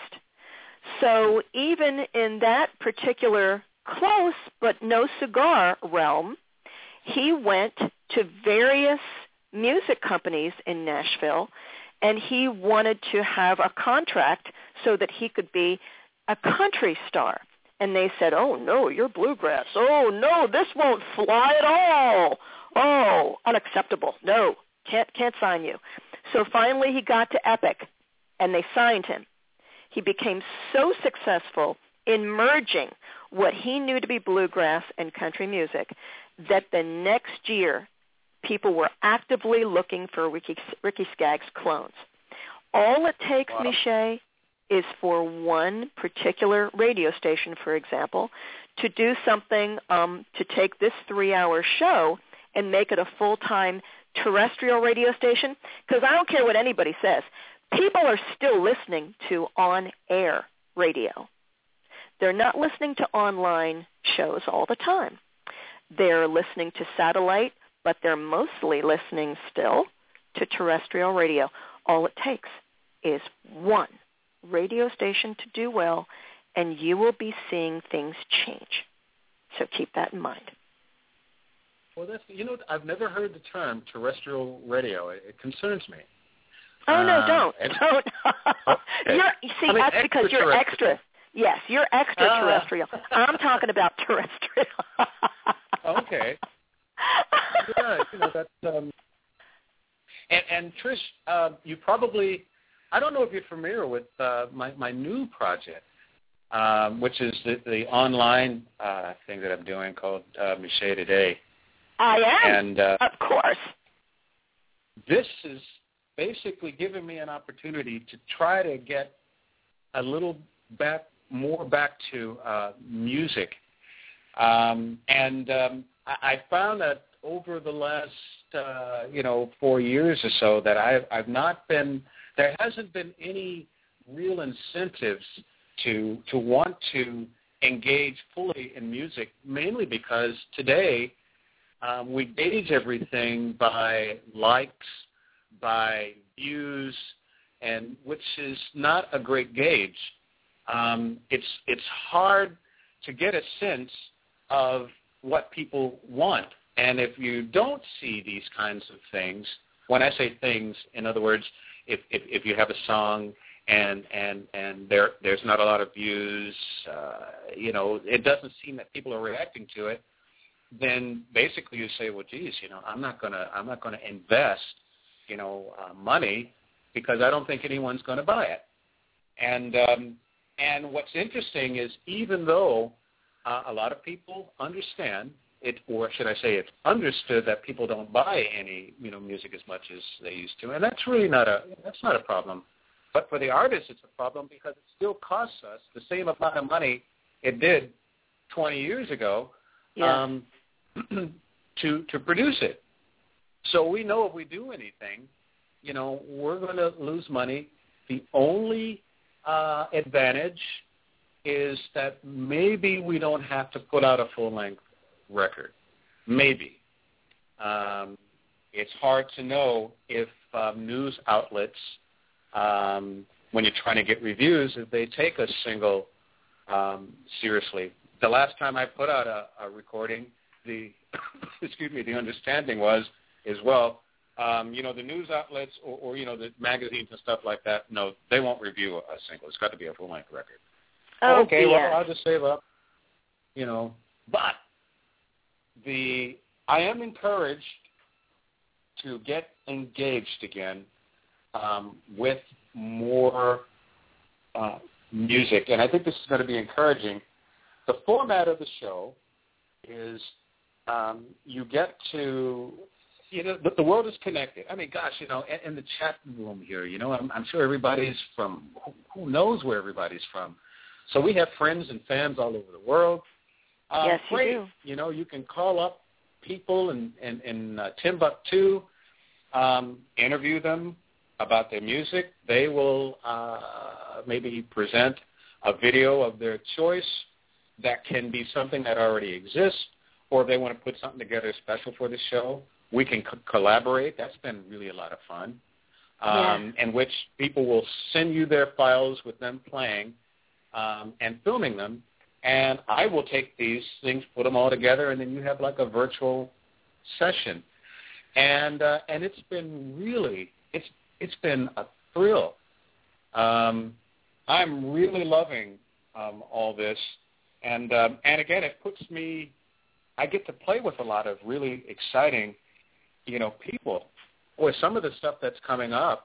So even in that particular close but no cigar realm, he went to various music companies in Nashville, and he wanted to have a contract so that he could be a country star. And they said, oh, no, you're bluegrass. Oh, no, this won't fly at all. Oh, unacceptable. No, can't sign you. So finally he got to Epic, and they signed him. He became so successful in merging what he knew to be bluegrass and country music that the next year people were actively looking for Ricky Skaggs clones. All it takes, wow, Michelle, is for one particular radio station, for example, to do something to take this 3-hour show and make it a full-time terrestrial radio station, because I don't care what anybody says. People are still listening to on-air radio. They're not listening to online shows all the time. They're listening to satellite, but they're mostly listening still to terrestrial radio. All it takes is one radio station to do well, and you will be seeing things change. So keep that in mind. Well, that's, I've never heard the term terrestrial radio. It concerns me. Oh, no, don't. Okay. That's because you're extra. Yes, you're extraterrestrial. I'm talking about terrestrial. Okay. Yeah, that's and Trish, you probably, I don't know if you're familiar with my new project, which is the online thing that I'm doing called Michelle Today. I am, and, of course. This is basically giving me an opportunity to try to get a little more back to music. I found that over the last, 4 years or so that there hasn't been any real incentives to want to engage fully in music, mainly because today we gauge everything by likes, by views, and which is not a great gauge. It's hard to get a sense of what people want. And if you don't see these kinds of things, when I say things, in other words, if you have a song and there's not a lot of views, it doesn't seem that people are reacting to it, then basically you say, well, geez, I'm not gonna invest, money because I don't think anyone's going to buy it. And what's interesting is even though a lot of people understand it, or should I say it's understood that people don't buy any, music as much as they used to, and that's really not a problem. But for the artists, it's a problem because it still costs us the same amount of money it did 20 years ago to produce it. So we know if we do anything, we're going to lose money. The only advantage is that maybe we don't have to put out a full-length record. Maybe. It's hard to know if news outlets, when you're trying to get reviews, if they take a single seriously. The last time I put out a recording, the understanding was as well, the news outlets or the magazines and stuff like that, no, they won't review a single. It's got to be a full-length record. Oh, okay, dear. well, I'll just save up, But I am encouraged to get engaged again with more music, and I think this is going to be encouraging. The format of the show is you get to, the world is connected. I mean, gosh, in the chat room here, I'm sure everybody's from, who knows where everybody's from. So we have friends and fans all over the world. Yes, great. you do. You can call up people in Timbuktu, interview them about their music. They will maybe present a video of their choice that can be something that already exists, or if they want to put something together special for the show, we can collaborate. That's been really a lot of fun, in which people will send you their files with them playing and filming them, and I will take these things, put them all together, and then you have like a virtual session. And it's been really, it's been a thrill. I'm really loving all this. And again, it puts me, I get to play with a lot of really exciting, people. Boy, some of the stuff that's coming up,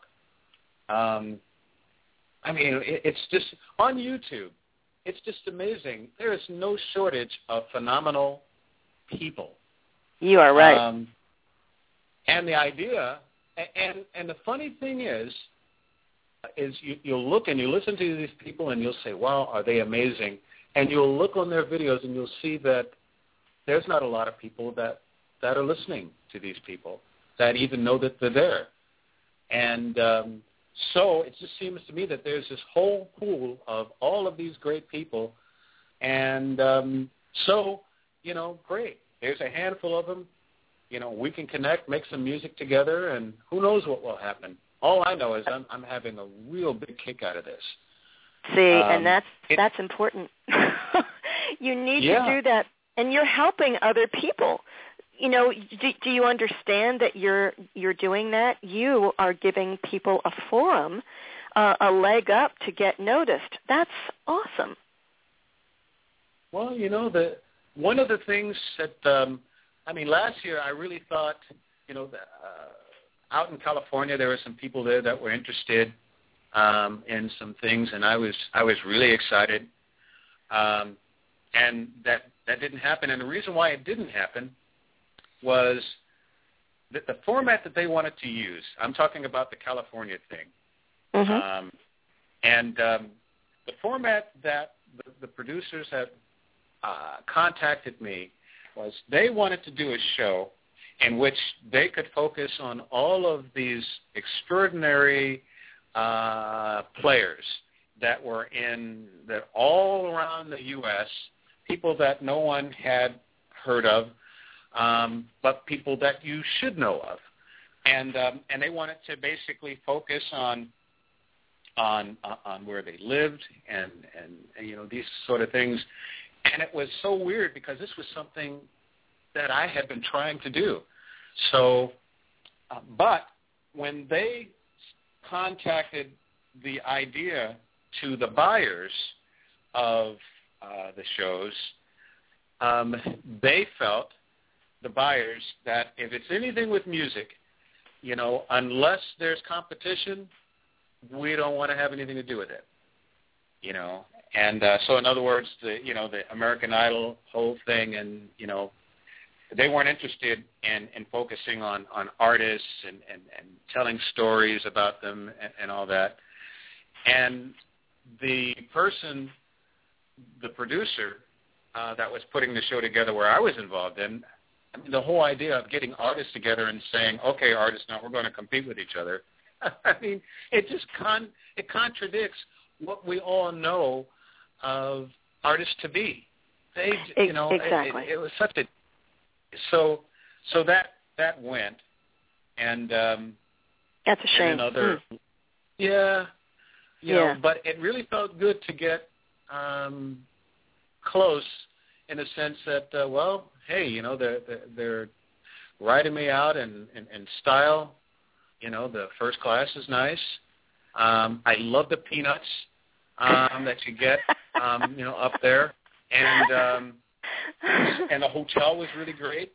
it's just, on YouTube, it's just amazing. There is no shortage of phenomenal people. You are right. And the idea, and the funny thing is you'll look and you listen to these people and you'll say, wow, are they amazing? And you'll look on their videos and you'll see that there's not a lot of people that are listening to these people, that even know that they're there. And so it just seems to me that there's this whole pool of all of these great people. And great. There's a handful of them. We can connect, make some music together, and who knows what will happen. All I know is I'm having a real big kick out of this. See, and that's important. You need to do that, and you're helping other people. Do you understand that you're doing that? You are giving people a forum, a leg up to get noticed. That's awesome. Well, one of the things that last year I really thought, out in California there were some people there that were interested in some things, and I was really excited, and that didn't happen. And the reason why it didn't happen was that the format that they wanted to use. I'm talking about the California thing, and the format that the producers have contacted me was they wanted to do a show in which they could focus on all of these extraordinary players that were that all around the U.S., people that no one had heard of, but people that you should know of, and they wanted to basically focus on where they lived and these sort of things. And it was so weird because this was something that I had been trying to do. So, but when they contacted the idea to the buyers of the shows, they felt, the buyers, that if it's anything with music, unless there's competition, we don't want to have anything to do with it, And so, in other words, the American Idol whole thing, and they weren't interested in focusing on artists and telling stories about them and all that. And the producer that was putting the show together, where I was involved in, the whole idea of getting artists together and saying, okay, artists, now we're going to compete with each other. It just it contradicts what we all know of artists to be. They, exactly. It was such a so that went, and that's a shame. And another, yeah. But it really felt good to get close in the sense that, hey, they're writing me out in style. The first class is nice. I love the peanuts that you get, up there, and the hotel was really great.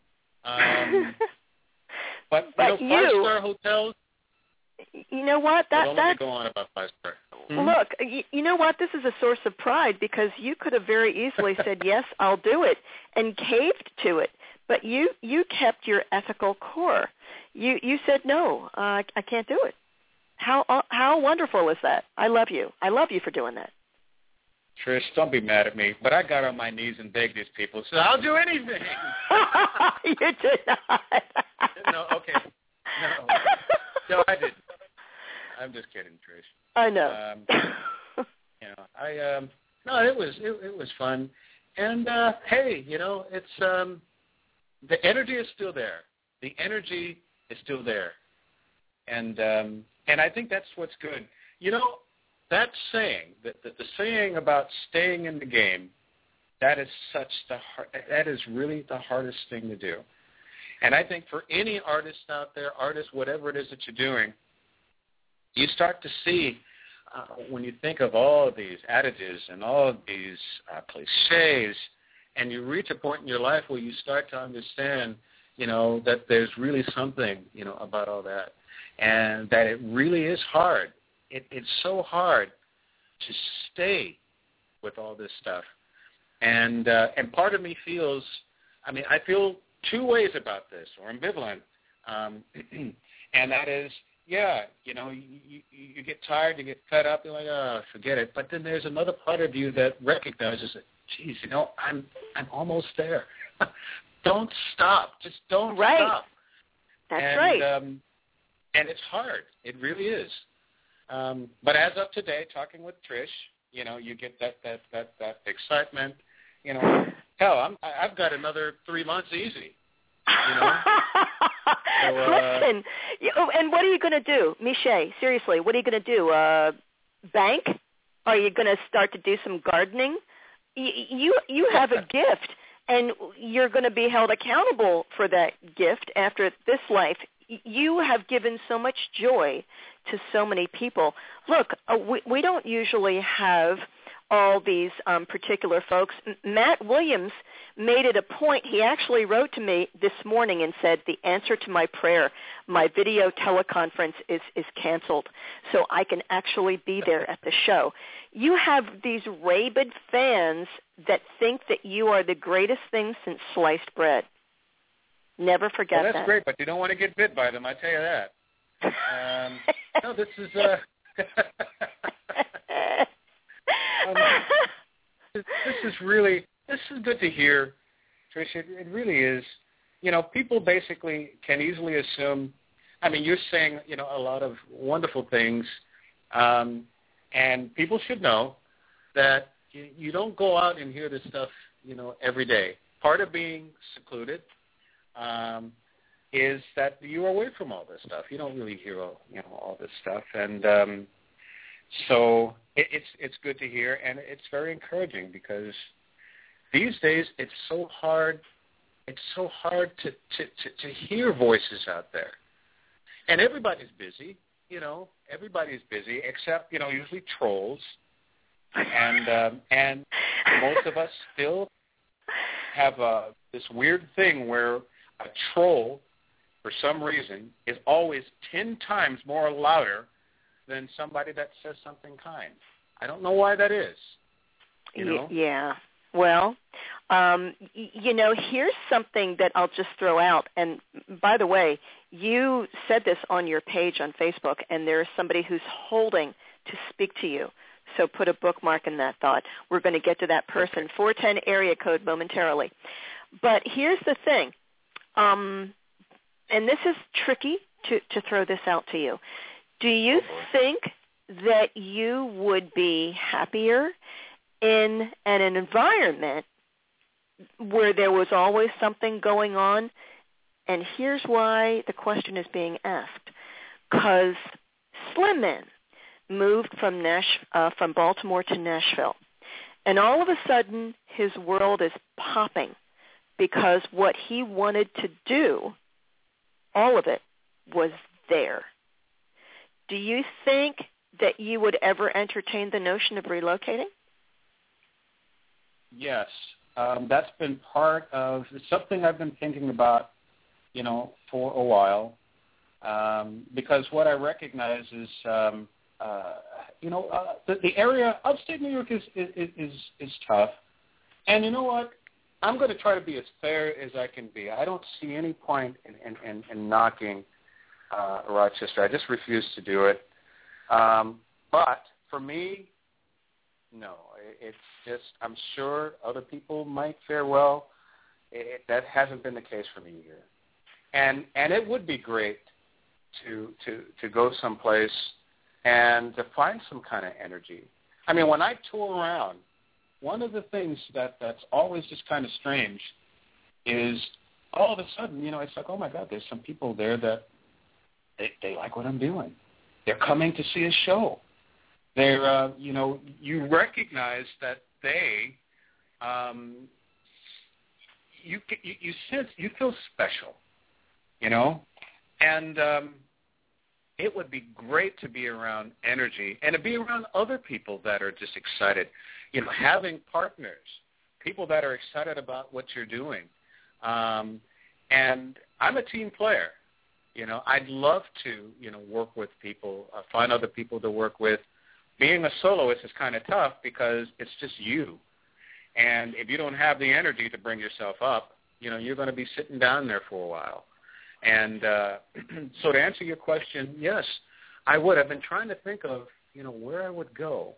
But 5-star hotels. You know what? Let me go on about 5-star. Mm-hmm. Look, you know what? This is a source of pride because you could have very easily said, yes, I'll do it, and caved to it. But you kept your ethical core. You said, no, I can't do it. How wonderful is that? I love you. I love you for doing that. Trish, don't be mad at me, but I got on my knees and begged these people, so I'll do anything. You did not. No, okay. No, I didn't. I'm just kidding, Trish. I know. No, it was fun, and hey, it's the energy is still there. The energy is still there, and I think that's what's good. That saying, the saying about staying in the game, that is really the hardest thing to do. And I think for any artist out there, whatever it is that you're doing, you start to see when you think of all of these adages and all of these cliches, and you reach a point in your life where you start to understand, that there's really something, about all that, and that it really is hard. It's so hard to stay with all this stuff. And part of me feels, I feel two ways about this, or ambivalent, and that is, you get tired, you get fed up, you're like, oh, forget it. But then there's another part of you that recognizes that, geez, I'm almost there. Don't stop. Just don't stop. That's right. And it's hard. It really is. But as of today, talking with Trish, you get that excitement. Hell, I've got another 3 months easy. So, listen, and what are you going to do, Miche? Seriously, what are you going to do? Bank? Are you going to start to do some gardening? You have a gift, and you're going to be held accountable for that gift after this life. You have given so much joy to so many people. Look, we don't usually have all these particular folks. Matt Williams made it a point. He actually wrote to me this morning and said, the answer to my prayer, my video teleconference is canceled, so I can actually be there at the show. You have these rabid fans that think that you are the greatest thing since sliced bread. Never forget that. That's great, but you don't want to get bit by them, I tell you that. No, this is this is good to hear, Tricia. It really is. People basically can easily assume. You're saying a lot of wonderful things, and people should know that you don't go out and hear this stuff every day. Part of being secluded is that you're away from all this stuff. You don't really hear all this stuff, and so it's good to hear, and it's very encouraging because these days it's so hard. It's so hard to hear voices out there, and everybody's busy. Everybody's busy except usually trolls, and most of us still have this weird thing where a troll, for some reason, is always 10 times more louder than somebody that says something kind. I don't know why that is. Yeah. Well, here's something that I'll just throw out. And by the way, you said this on your page on Facebook, and there's somebody who's holding to speak to you. So put a bookmark in that thought. We're going to get to that person, 410 area code momentarily. But here's the thing, and this is tricky to throw this out to you. Do you think that you would be happier in an environment where there was always something going on. And here's why the question is being asked. Because Slim Man moved from Baltimore to Nashville. And all of a sudden, his world is popping because what he wanted to do, all of it, was there. Do you think that you would ever entertain the notion of relocating? Yes. That's been part of something I've been thinking about, for a while, because what I recognize is, the area, upstate New York is tough. And you know what? I'm going to try to be as fair as I can be. I don't see any point in knocking Rochester. I just refuse to do it. But for me, no. It's just, I'm sure other people might fare well. That hasn't been the case for me here. And it would be great to go someplace and to find some kind of energy. I mean, when I tour around, one of the things that's always just kind of strange is all of a sudden, it's like, oh, my God, there's some people there that they like what I'm doing. They're coming to see a show. They're, you recognize that they, you sense, you feel special, and it would be great to be around energy and to be around other people that are just excited, having partners, people that are excited about what you're doing. And I'm a team player. I'd love to, work with people, find other people to work with. Being a soloist is kind of tough because it's just you. And if you don't have the energy to bring yourself up, you're going to be sitting down there for a while. And so to answer your question, yes, I would. I've been trying to think of, where I would go.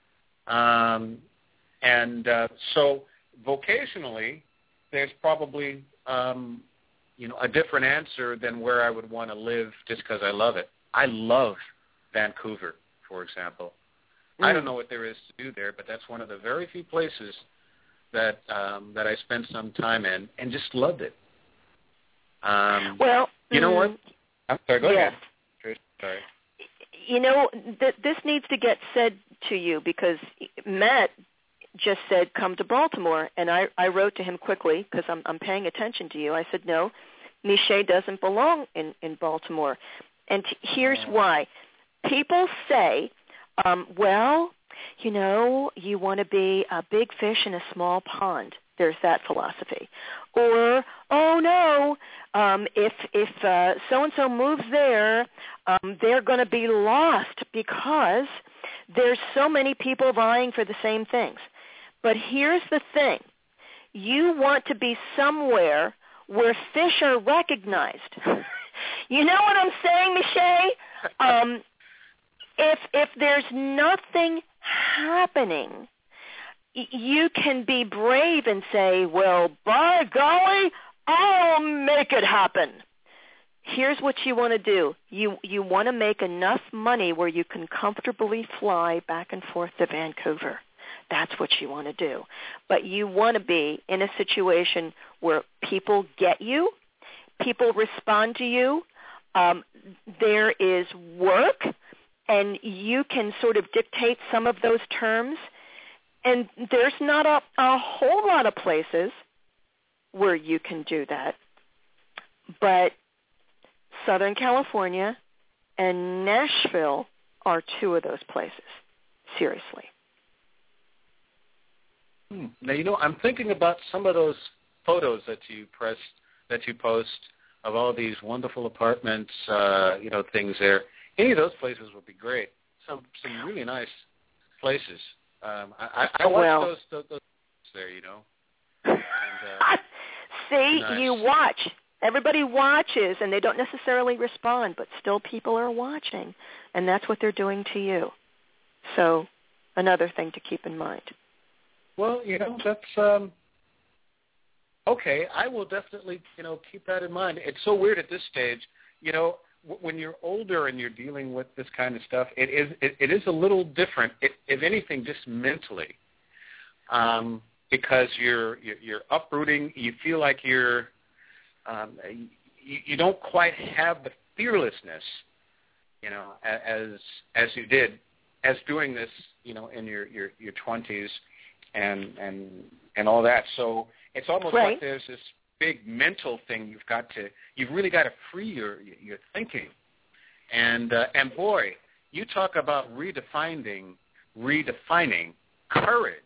So vocationally, there's probably, a different answer than where I would want to live just because I love it. I love Vancouver, for example. I don't know what there is to do there, but that's one of the very few places that I spent some time in and just loved it. Well, you know what? I'm sorry, go yes. ahead. Sorry. This needs to get said to you because Matt just said, come to Baltimore, and I wrote to him quickly because I'm paying attention to you. I said, no, Miche doesn't belong in Baltimore. And here's why. People say, well, you want to be a big fish in a small pond. There's that philosophy. Or, oh, no, if so-and-so moves there, they're going to be lost because there's so many people vying for the same things. But here's the thing. You want to be somewhere where fish are recognized. You know what I'm saying, Miche? If there's nothing happening, you can be brave and say, well, by golly, I'll make it happen. Here's what you want to do. You want to make enough money where you can comfortably fly back and forth to Vancouver. That's what you want to do. But you want to be in a situation where people get you, people respond to you, there is work, and you can sort of dictate some of those terms. And there's not a whole lot of places where you can do that. But Southern California and Nashville are two of those places, seriously. Now, I'm thinking about some of those photos that you post of all these wonderful apartments, things there. Any of those places would be great. Some really nice places. I watch those there, And, see, nice. You watch. Everybody watches, and they don't necessarily respond, but still people are watching, and that's what they're doing to you. So another thing to keep in mind. Well, that's okay. I will definitely, keep that in mind. It's so weird at this stage, when you're older and you're dealing with this kind of stuff, it is a little different, if anything, just mentally. because you're uprooting. You feel like you don't quite have the fearlessness, as you did as doing this, in your 20s and all that. So it's almost like there's this big mental thing you've really got to free your thinking. And boy, you talk about redefining courage.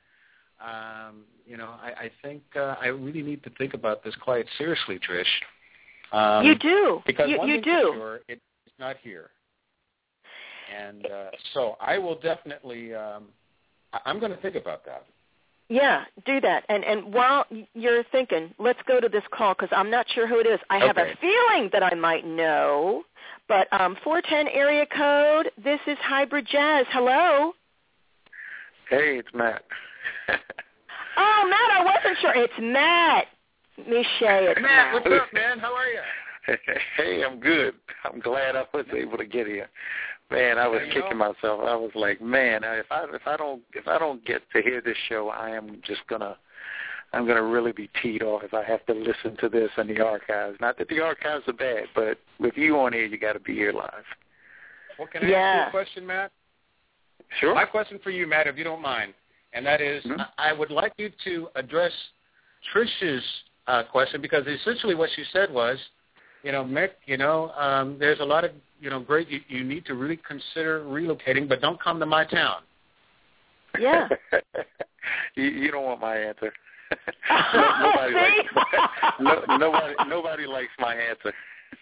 I think I really need to think about this quite seriously, Trish. You do. Because you one thing do. For sure, it's not here. And so I will definitely, I'm going to think about that. Yeah, do that. And while you're thinking, let's go to this call because I'm not sure who it is. I have a feeling that I might know, but 410 area code, this is Hybrid Jazz. Hello. Hey, it's Matt. Oh, Matt, I wasn't sure. It's Matt. Michelle, it's Matt, what's up, man? How are you? Hey, I'm good. I'm glad I was able to get here. Man, I was kicking myself. I was like, man, if I don't get to hear this show, I'm gonna really be teed off if I have to listen to this in the archives. Not that the archives are bad, but with you on here, you got to be here live. Well, can I ask you a question, Matt? Sure. My question for you, Matt, if you don't mind, and that is, I would like you to address Trish's question because essentially what she said was, Mick, there's a lot of, great, you need to really consider relocating, but don't come to my town. Yeah. you don't want my answer. Nobody likes my answer.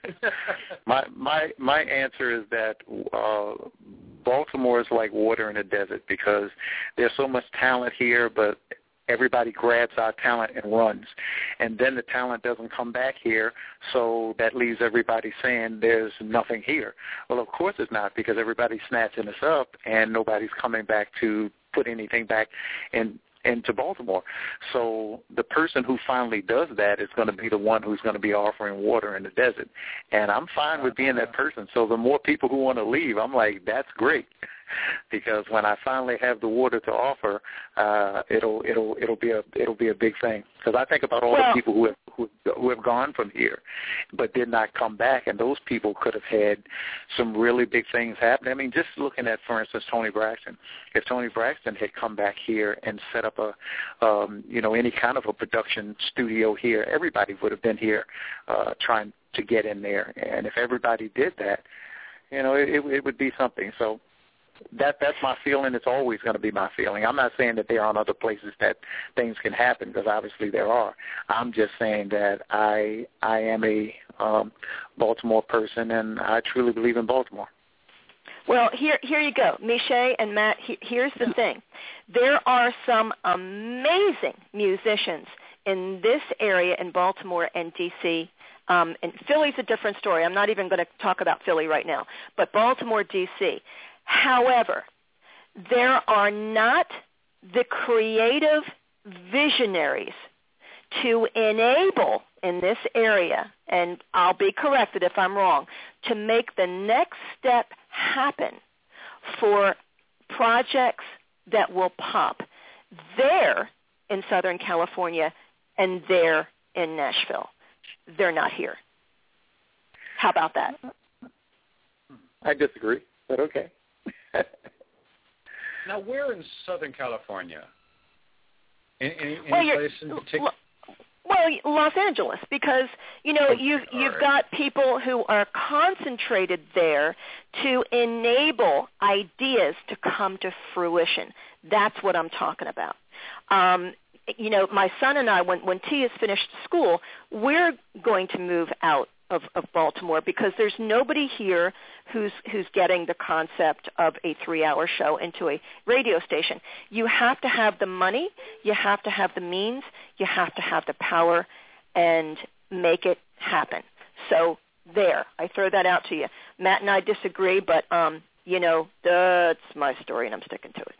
My answer is that Baltimore is like water in a desert because there's so much talent here, but everybody grabs our talent and runs. And then the talent doesn't come back here, so that leaves everybody saying there's nothing here. Well, of course it's not because everybody's snatching us up and nobody's coming back to put anything back into Baltimore. So the person who finally does that is going to be the one who's going to be offering water in the desert. And I'm fine with being that person. So the more people who want to leave, I'm like, that's great. Because when I finally have the water to offer, it'll be a big thing. Because I think about all the people who have gone from here, but did not come back, and those people could have had some really big things happen. I mean, just looking at, for instance, Tony Braxton. If Tony Braxton had come back here and set up any kind of a production studio here, everybody would have been here trying to get in there. And if everybody did that, it would be something. So. That's my feeling. It's always going to be my feeling. I'm not saying that there aren't other places that things can happen because obviously there are. I'm just saying that I am a Baltimore person and I truly believe in Baltimore. Well, here you go. Michelle and Matt, here's the thing. There are some amazing musicians in this area in Baltimore and D.C., and Philly's a different story. I'm not even going to talk about Philly right now, but Baltimore, D.C., however, there are not the creative visionaries to enable in this area, and I'll be corrected if I'm wrong, to make the next step happen for projects that will pop there in Southern California and there in Nashville. They're not here. How about that? I disagree, but okay. Now, where in Southern California? Any place in particular? Well, Los Angeles, because you've got people who are concentrated there to enable ideas to come to fruition. That's what I'm talking about. My son and I, when T has finished school, we're going to move out of Baltimore because there's nobody here who's getting the concept of a 3-hour show into a radio station. You have to have the money, you have to have the means, you have to have the power, and make it happen. So there, I throw that out to you. Matt and I disagree, but that's my story, and I'm sticking to it.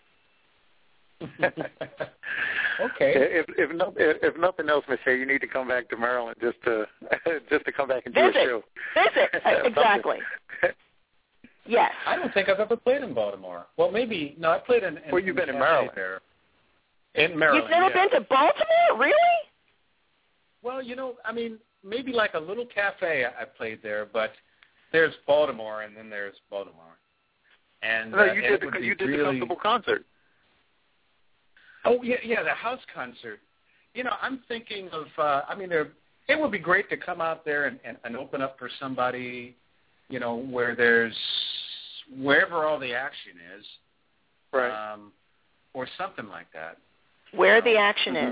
Okay. If nothing else, Michelle, you need to come back to Maryland just to come back and do a show. Visit. Exactly. Yes. I don't think I've ever played in Baltimore. Well, maybe no. I played in. Well, you've been in Maryland. There. In Maryland. You've never been to Baltimore? Really? Well, I mean, maybe like a little cafe I played there, but there's Baltimore, and then there's Baltimore. And no, you did the Comfortable concert. Oh, yeah, the house concert. I'm thinking of, it would be great to come out there and open up for somebody, wherever all the action is. Right. Or something like that. Where the action is.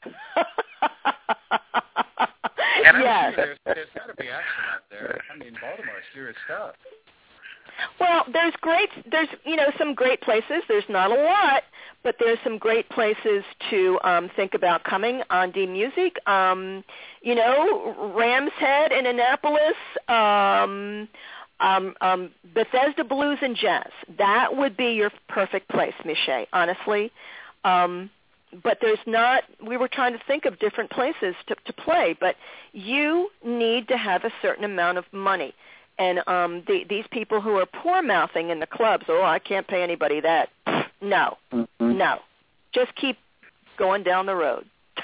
And yes. There's got to be action out there. I mean, Baltimore is serious stuff. Well, there's some great places. There's not a lot, but there's some great places to think about coming on D Music. Ram's Head in Annapolis, Bethesda Blues and Jazz. That would be your perfect place, Michelle, honestly. But there's not, we were trying to think of different places to play, but you need to have a certain amount of money. And these people who are poor-mouthing in the clubs, I can't pay anybody that. No. Just keep going down the road.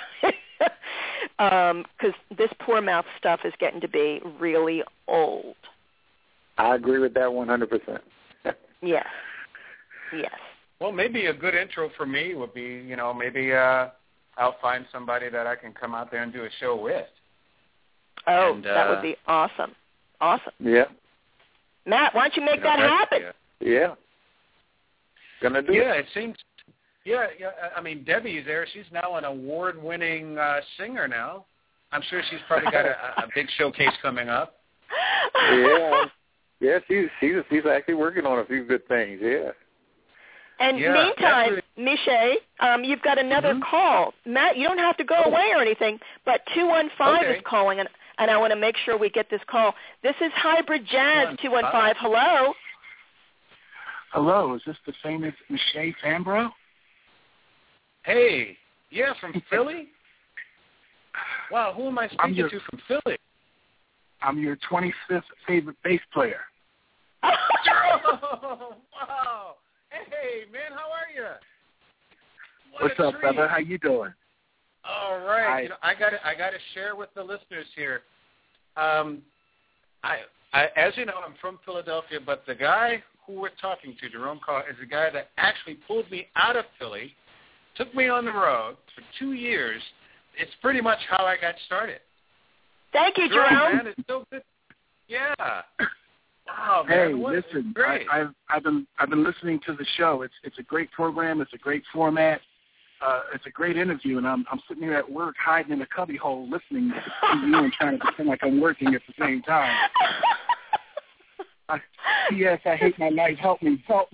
Because this poor-mouth stuff is getting to be really old. I agree with that 100%. Yes. Well, maybe a good intro for me would be, maybe I'll find somebody that I can come out there and do a show with. Oh, and, that would be awesome. Awesome. Yeah. Matt, why don't you make that happen? Yeah. Gonna do it. Yeah, it seems. Yeah. I mean, Debbie's there. She's now an award-winning singer now. I'm sure she's probably got a big showcase coming up. Yeah, she's actually working on a few good things. Yeah. And meantime, Michelle, you've got another call. Matt, you don't have to go away or anything, but 215 is calling, and I want to make sure we get this call. This is Hybrid Jazz, 215. Hello. Hello, is this the famous Michelle Fambro? Hey, yeah, from Philly? Wow, who am I speaking to from Philly? I'm your 25th favorite bass player. Oh, wow. Hey, man, how are you? What's up, brother? How you doing? All right. I got to share with the listeners here. I as you know, I'm from Philadelphia, but the guy who we're talking to, Jerome Carr, is the guy that actually pulled me out of Philly, took me on the road for 2 years. It's pretty much how I got started. Thank you, Jerome. Man, it's so good. Yeah. Wow, man. Hey, listen, I've been listening to the show. It's a great program. It's a great format. It's a great interview, and I'm sitting here at work hiding in a cubby hole listening to you and trying to pretend like I'm working at the same time. P.S. I hate my life. Help me. Oh.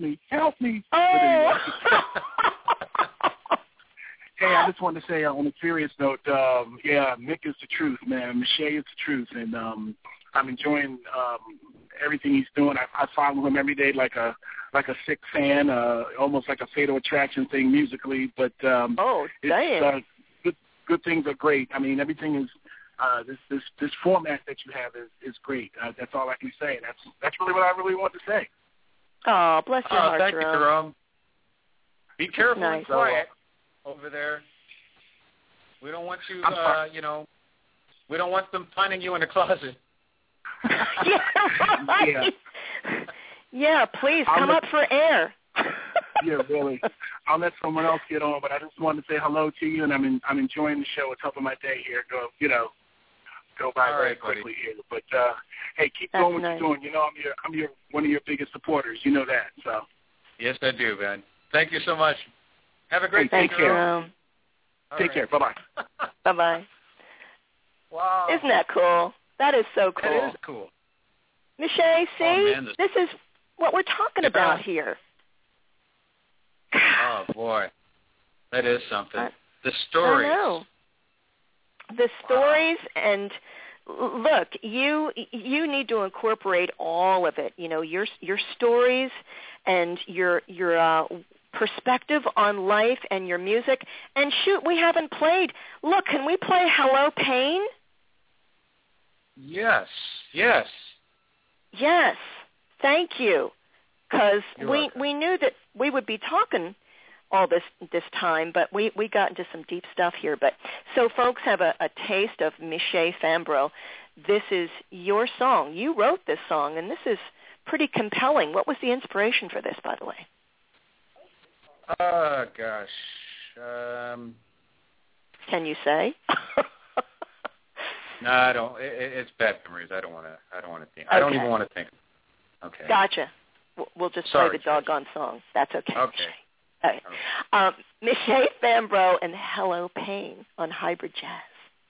Hey, I just wanted to say on a serious note, Mick is the truth, man. Michelle is the truth, and I'm enjoying everything he's doing. I follow him every day like a sick fan, almost like a Fatal Attraction thing musically. But damn. Good things are great. I mean, everything is this format that you have is great. That's all I can say. That's really what I really want to say. Oh, bless your heart, thank you, Jerome. Be careful nice. and quiet over there. We don't want you, we don't want them finding you in a closet. Yeah, please come up for air. Yeah, really. I'll let someone else get on, but I just wanted to say hello to you, and I'm enjoying the show. It's helping my day here go by very quickly here. But hey, keep doing what you're doing. You know, I'm your one of your biggest supporters. You know that. So. Yes, I do, man. Thank you so much. Have a great day. Take care. Take care. Bye-bye. Bye-bye. Wow. Isn't that cool? That is so cool. That is cool. Michelle, see? This is what we're talking about here. Oh, boy. That is something. The stories. I know. The stories, and look, you need to incorporate all of it. You know, your stories and your perspective on life and your music. And shoot, we haven't played. Look, can we play Hello Pain? Yes. Thank you. Because we knew that we would be talking all this time, but we got into some deep stuff here. But so folks have a taste of Michée Fambreau. This is your song. You wrote this song, and this is pretty compelling. What was the inspiration for this, by the way? Gosh. Can you say? No, I don't. It's bad memories. I don't want to think. Okay. I don't even want to think. Okay. Gotcha. We'll just play the doggone song. That's okay. Okay. Okay. Michée Fambreau and Hello Pain on Hybrid Jazz.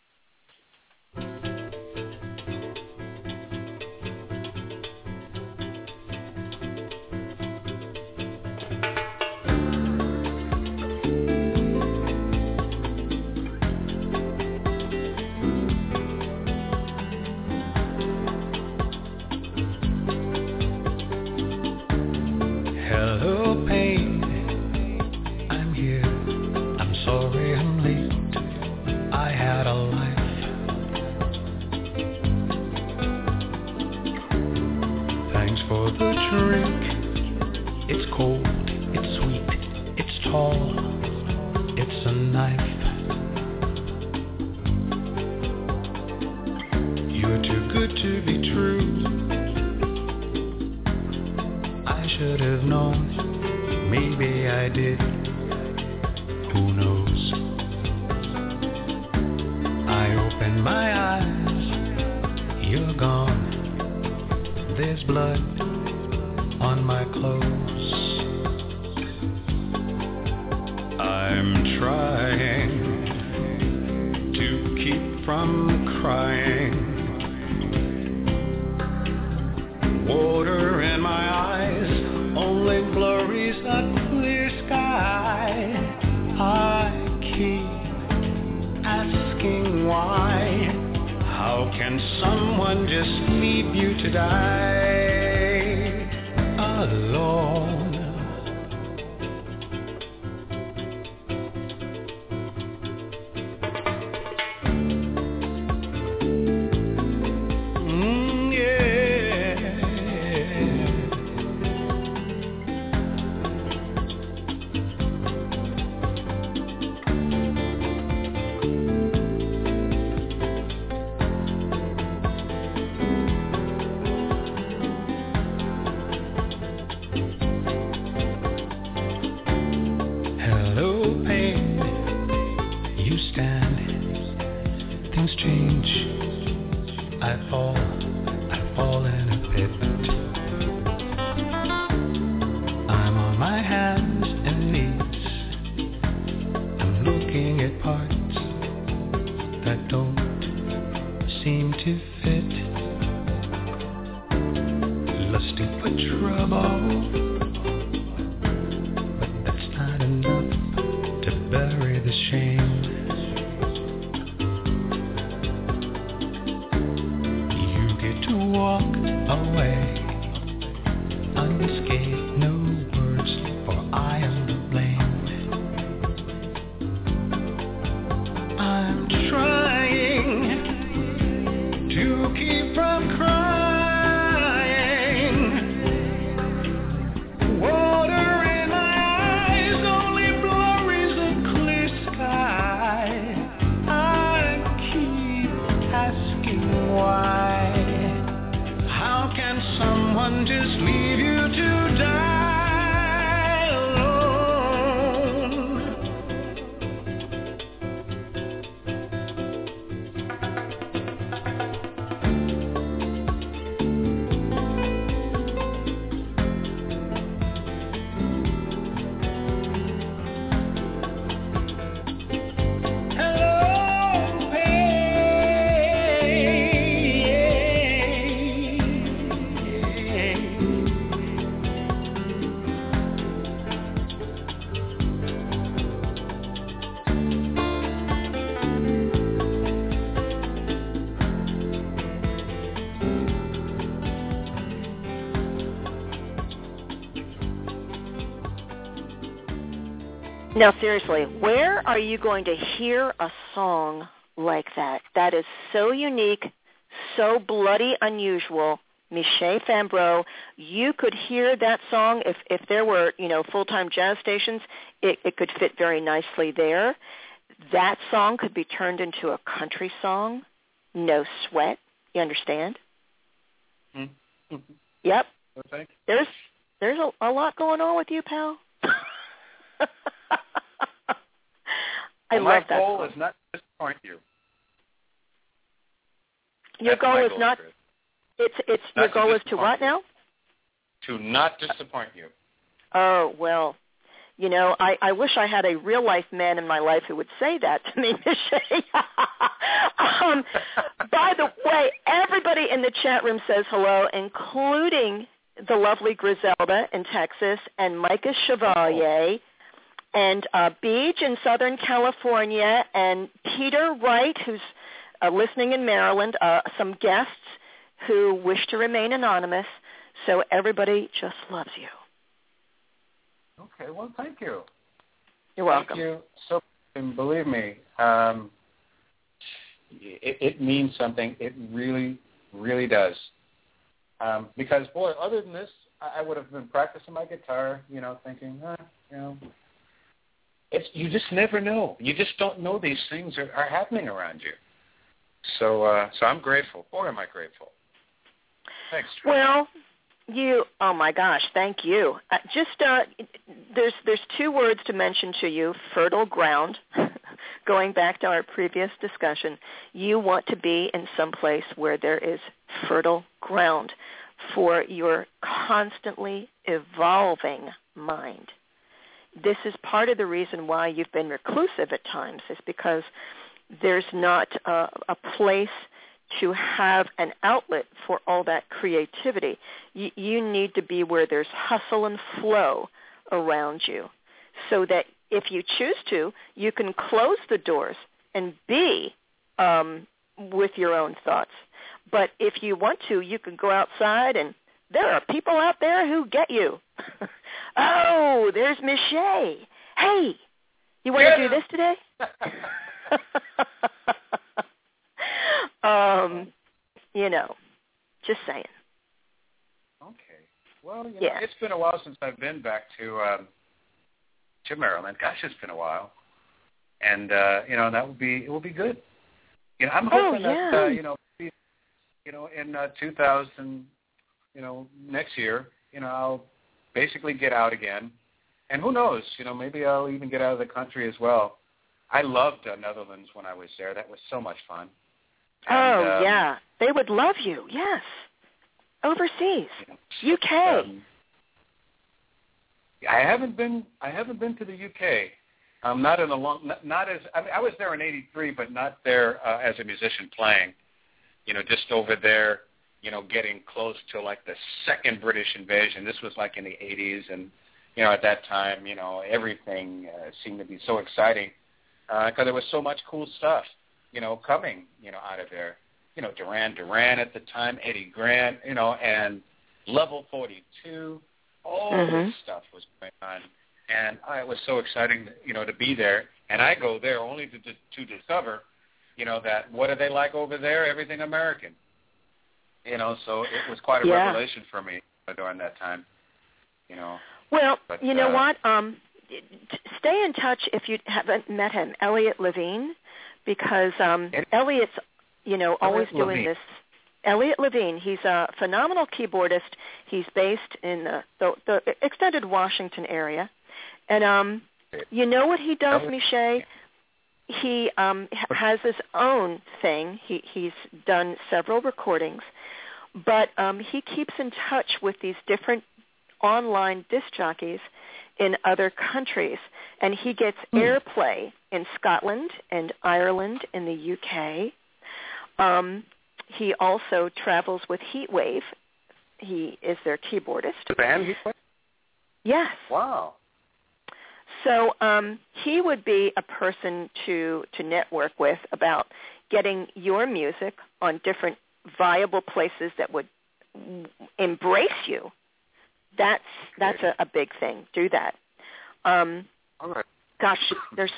Now, seriously, where are you going to hear a song like that? That is so unique, so bloody unusual, Michelle Fambrough. You could hear that song if there were, full-time jazz stations. It could fit very nicely there. That song could be turned into a country song. No sweat. You understand? Mm-hmm. Yep. Okay. There's a lot going on with you, pal. I love that song. My goal is not to disappoint you. Your goal is not. It's your goal is to what now? To not disappoint you. Oh well, I wish I had a real life man in my life who would say that to me, Michelle. By the way, everybody in the chat room says hello, including the lovely Griselda in Texas and Micah Chevalier and Beach in Southern California and Peter Wright, who's listening in Maryland, some guests who wish to remain anonymous. So everybody just loves you. Okay, well, thank you. You're welcome. Thank you so much. And believe me, it means something. It really, really does. Because, boy, other than this, I would have been practicing my guitar, thinking, you just never know. You just don't know these things are happening around you. So I'm grateful. Boy, am I grateful. Thanks, Trish. Well, oh my gosh, thank you. There's two words to mention to you: fertile ground. Going back to our previous discussion, you want to be in some place where there is fertile ground for your constantly evolving mind. This is part of the reason why you've been reclusive at times, is because there's not a place to have an outlet for all that creativity. You need to be where there's hustle and flow around you, so that if you choose to, you can close the doors and be with your own thoughts. But if you want to, you can go outside, and there are people out there who get you. Oh, there's Michelle. Hey, you want to do this today? Just saying. Okay. Well, it's been a while since I've been back to Maryland. Gosh, it's been a while, and it will be good. I'm hoping that in 2000, next year, I'll basically get out again, and who knows, maybe I'll even get out of the country as well. I loved Netherlands when I was there. That was so much fun. And, yeah, they would love you. Yes, overseas, UK. I haven't been to the UK. Not in a long. Not as. I was there in '83, but not there as a musician playing. Just over there. Getting close to like the second British invasion. This was like in the '80s, and at that time, everything seemed to be so exciting because there was so much cool stuff. Coming, out of there, Duran Duran at the time, Eddie Grant, and Level 42, all this stuff was going on, and it was so exciting, to be there, and I go there only to discover, that what are they like over there? Everything American, so it was quite a revelation for me during that time, Well, but, you know what? Stay in touch if you haven't met him, Elliot Levine. Because Elliot's, always doing this. Elliot Levine, he's a phenomenal keyboardist. He's based in the extended Washington area. And you know what he does, Michelle? He has his own thing. He's done several recordings. But he keeps in touch with these different online disc jockeys in other countries, and he gets airplay in Scotland and Ireland and the UK. He also travels with Heatwave. He is their keyboardist. The band Heatwave? Yes. Wow. So he would be a person to network with about getting your music on different viable places that would embrace you. That's a big thing. Do that. All right. Gosh, there's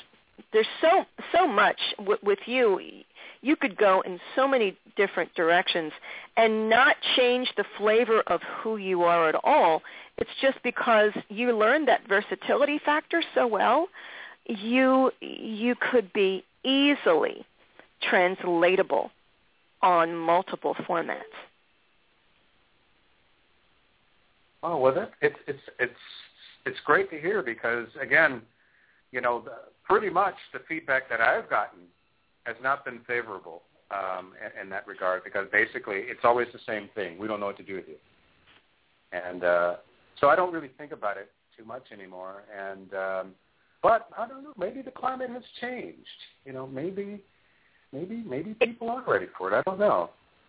so much with you. You could go in so many different directions, and not change the flavor of who you are at all. It's just because you learned that versatility factor so well, you could be easily translatable on multiple formats. Oh, well, it's great to hear because, again, pretty much the feedback that I've gotten has not been favorable in that regard, because basically it's always the same thing. We don't know what to do with you. And so I don't really think about it too much anymore. And but I don't know, maybe the climate has changed. Maybe people are ready for it. I don't know.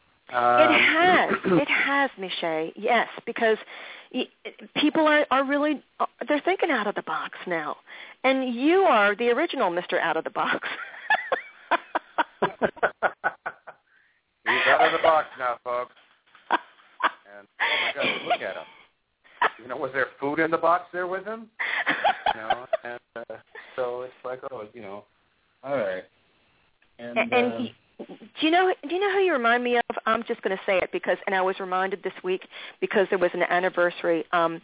It has, Michelle. Yes, because people are really, they're thinking out of the box now. And you are the original Mr. Out of the Box. He's out of the box now, folks. And, oh, my God, look at him. Was there food in the box there with him? And so it's like, all right. And do you know who you remind me of? I'm just going to say it and I was reminded this week because there was an anniversary. Back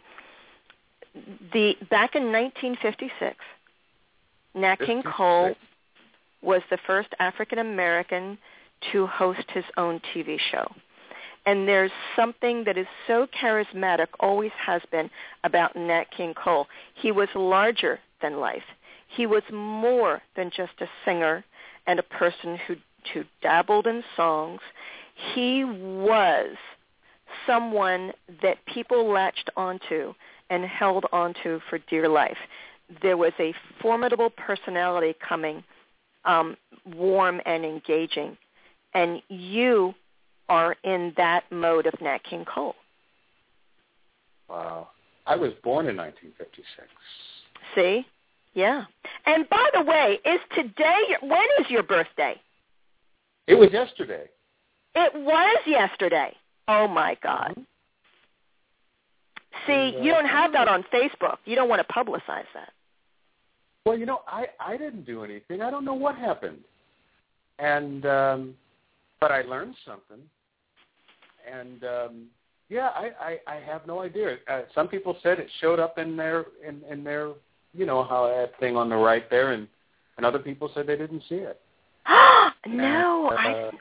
in 1956, Nat King Cole was the first African American to host his own TV show. And there's something that is so charismatic, always has been, about Nat King Cole. He was larger than life. He was more than just a singer and a person who dabbled in songs. He was someone that people latched onto and held onto for dear life. There was a formidable personality coming, warm and engaging, and you are in that mode of Nat King Cole. Wow. I was born in 1956. See? Yeah. And by the way, when is your birthday? It was yesterday. It was yesterday. Oh, my God. Mm-hmm. See, you don't have that on Facebook. You don't want to publicize that. Well, I didn't do anything. I don't know what happened. And but I learned something. And I have no idea. Some people said it showed up in their how that thing on the right there, and other people said they didn't see it. No,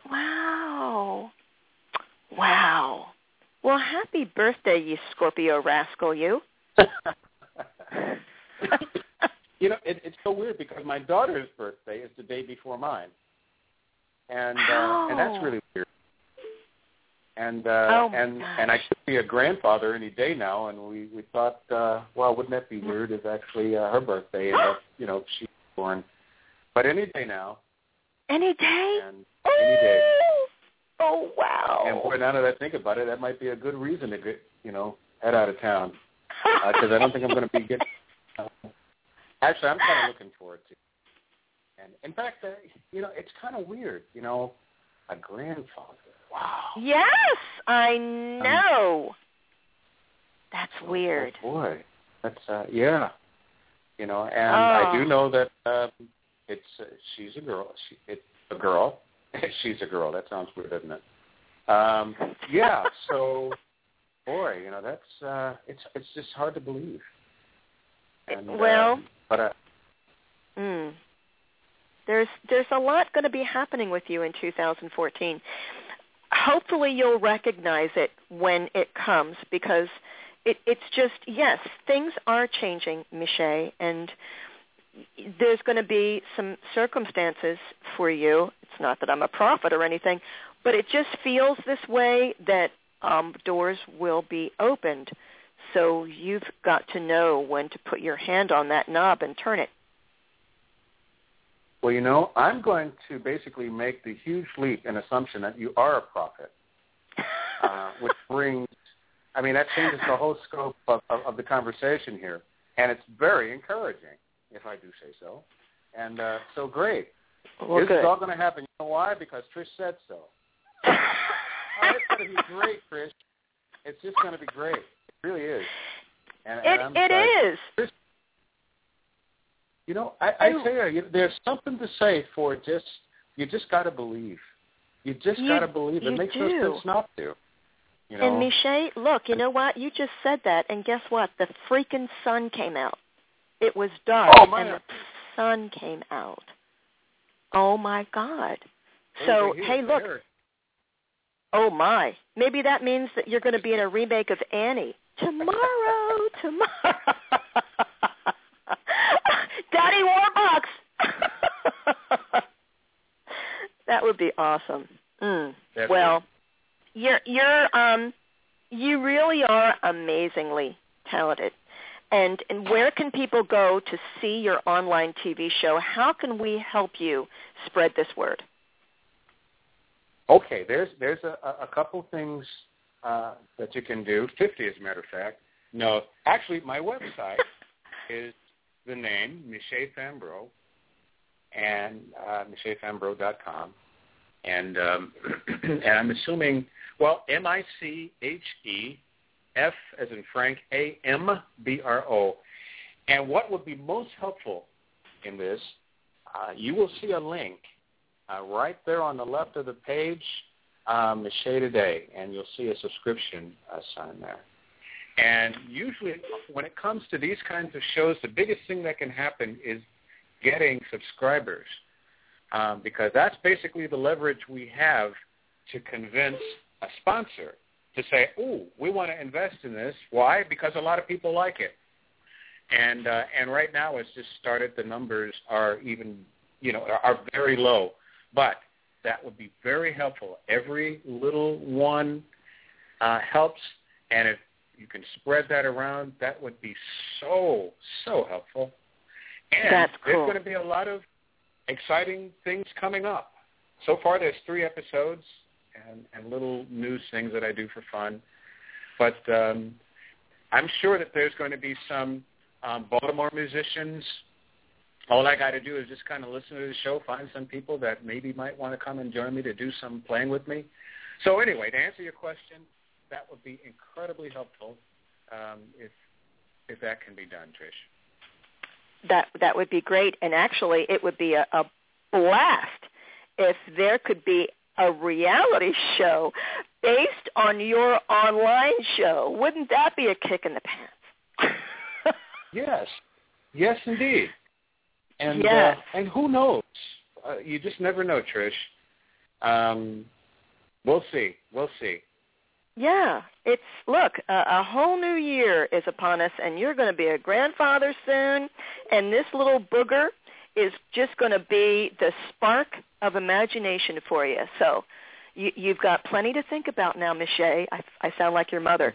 wow. Well, happy birthday, you Scorpio rascal, you. It's so weird because my daughter's birthday is the day before mine, and that's really weird. And I could be a grandfather any day now, and we thought, well, wouldn't that be weird if actually her birthday and she's born, but any day now. Any day? And any day. Oh, wow. And boy, now that I think about it, that might be a good reason to get, head out of town. Because I don't think I'm going to be getting... actually, I'm kind of looking forward to it. And in fact, it's kind of weird, a grandfather. Wow. Yes, I know. That's weird. Oh, boy. That's, yeah. And I do know that... she's a girl. It's a girl. She's a girl. That sounds weird, doesn't it? Yeah. So, boy, that's it's just hard to believe. And, there's a lot going to be happening with you in 2014. Hopefully, you'll recognize it when it comes, because it's just, yes, things are changing, Michelle, and there's going to be some circumstances for you. It's not that I'm a prophet or anything, but it just feels this way that doors will be opened. So you've got to know when to put your hand on that knob and turn it. Well, I'm going to basically make the huge leap and assumption that you are a prophet, which brings, that changes the whole scope of the conversation here. And it's very encouraging, if I do say so. And so great. Well, this good. is all going to happen. You know why? Because Trish said so. It's going to be great, Trish. It's just going to be great. It really is. And it is. Trish, I tell you, there's something to say for you just got to believe. You just got to believe it. It makes no sense not to. You know? And Michelle, look, you know what? You just said that, and guess what? The freaking sun came out. It was dark, and the sun came out. Oh, my God. So, hey, look. Oh, my. Maybe that means that you're going to be in a remake of Annie. Tomorrow. Daddy Warbucks. That would be awesome. Well, you really are amazingly talented. And where can people go to see your online TV show? How can we help you spread this word? Okay, there's a couple things that you can do, 50 as a matter of fact. No, actually, my website is the name, Michelle Fambrough, and MichelleFambrough.com. And I'm assuming, well, MICHEF as in Frank, AMBRO. And what would be most helpful in this, you will see a link right there on the left of the page, Michelle Today, and you'll see a subscription sign there. And usually when it comes to these kinds of shows, the biggest thing that can happen is getting subscribers, because that's basically the leverage we have to convince a sponsor to say, "Ooh, we want to invest in this." Why? Because a lot of people like it. And right now it's just started. The numbers are even, are very low. But that would be very helpful. Every little one helps, and if you can spread that around, that would be so helpful. And that's cool. There's going to be a lot of exciting things coming up. So far, there's 3 episodes and little news things that I do for fun. But I'm sure that there's going to be some Baltimore musicians. All I got to do is just kind of listen to the show, find some people that maybe might want to come and join me to do some playing with me. So anyway, to answer your question, that would be incredibly helpful if that can be done, Trish. That would be great, and actually it would be a blast if there could be a reality show based on your online show. Wouldn't that be a kick in the pants? Yes, indeed. And yes. And who knows? You just never know, Trish. We'll see. Yeah, look, a whole new year is upon us, and you're going to be a grandfather soon, and this little booger is just going to be the spark of imagination for you. So you've got plenty to think about now, Michelle. I sound like your mother.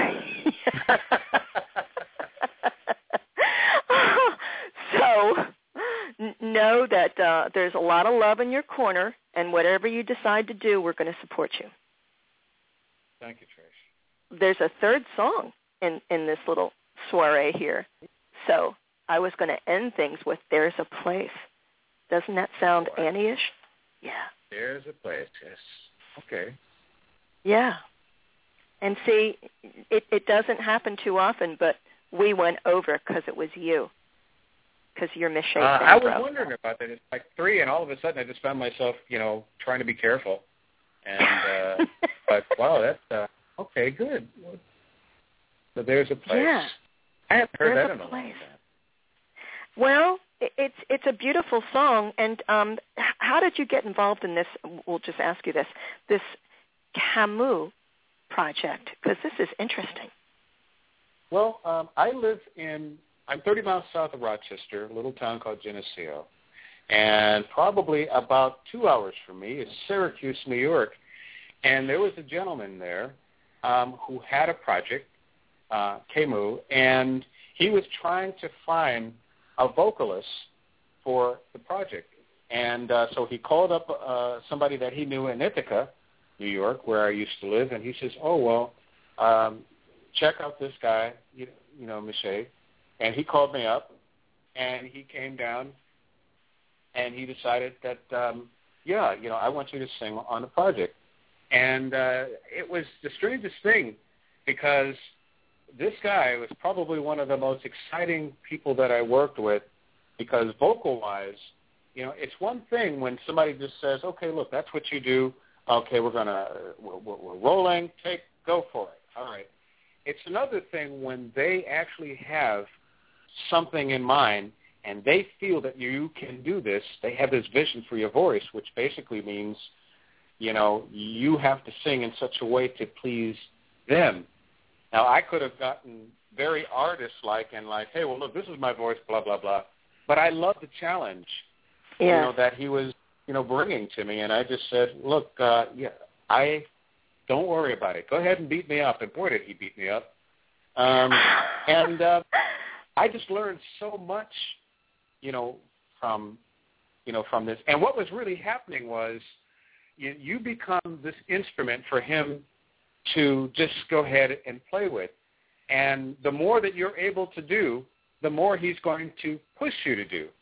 So know that there's a lot of love in your corner, and whatever you decide to do, we're going to support you. Thank you, Trish. There's a third song in this little soiree here. So I was going to end things with There's a Place. Doesn't that sound Annie-ish? Yeah. There's a place, yes. Okay. Yeah. And see, it doesn't happen too often, but we went over because it was you. Because you're Michelle. I was wondering about that. It's like 3, and all of a sudden I just found myself, trying to be careful. And but wow, that's okay, good. So there's a place. Yeah. I haven't heard there's that in a long place. time. Well, it's a beautiful song. And how did you get involved in this? We'll just ask you this Camus project, because this is interesting. Well, I'm 30 miles south of Rochester, a little town called Geneseo. And probably about 2 hours from me is Syracuse, New York. And there was a gentleman there who had a project, Camus, and he was trying to find a vocalist for the project. And so he called up somebody that he knew in Ithaca, New York, where I used to live, and he says, check out this guy, Michelle. And he called me up, and he came down, and he decided that, I want you to sing on the project. And it was the strangest thing, because this guy was probably one of the most exciting people that I worked with, because vocal-wise, it's one thing when somebody just says, okay, look, that's what you do. Okay, we're rolling. Go for it. All right. It's another thing when they actually have something in mind and they feel that you can do this. They have this vision for your voice, which basically means, you have to sing in such a way to please them. Now, I could have gotten very artist-like and hey, well, look, this is my voice, blah, blah, blah. But I love the challenge, that he was, bringing to me. And I just said, look, don't worry about it. Go ahead and beat me up. And boy, did he beat me up. I just learned so much, from this. And what was really happening was you become this instrument for him to just go ahead and play with. And the more that you're able to do, the more he's going to push you to do.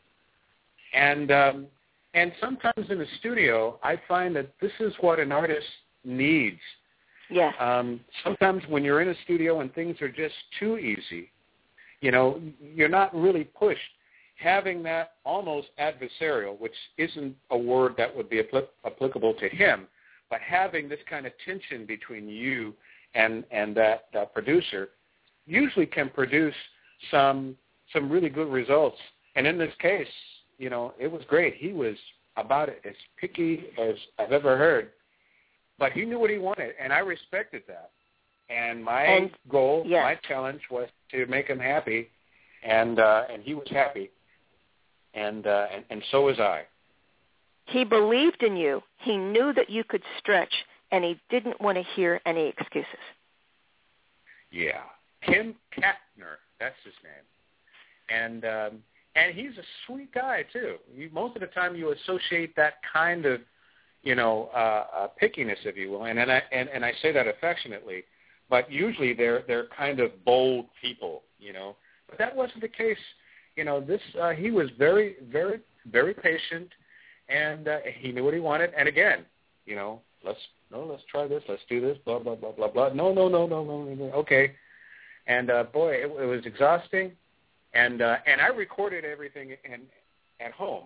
And sometimes in the studio, I find that this is what an artist needs. Yes. Sometimes when you're in a studio and things are just too easy, you're not really pushed. Having that almost adversarial, which isn't a word that would be applicable to him, but having this kind of tension between you and that producer usually can produce some really good results. And in this case, it was great. He was about as picky as I've ever heard, but he knew what he wanted, and I respected that. And my goal, my challenge was to make him happy, and he was happy, and so was I. He believed in you. He knew that you could stretch, and he didn't want to hear any excuses. Yeah. Tim Kattner, that's his name. And he's a sweet guy, too. Most of the time you associate that kind of, pickiness, if you will, and I say that affectionately, but usually they're kind of bold people, But that wasn't the case. He was very, very, very patient, and he knew what he wanted. And again, let's try this, let's do this, blah, blah, blah, blah, blah. No, okay. And boy, it was exhausting. And I recorded everything at home,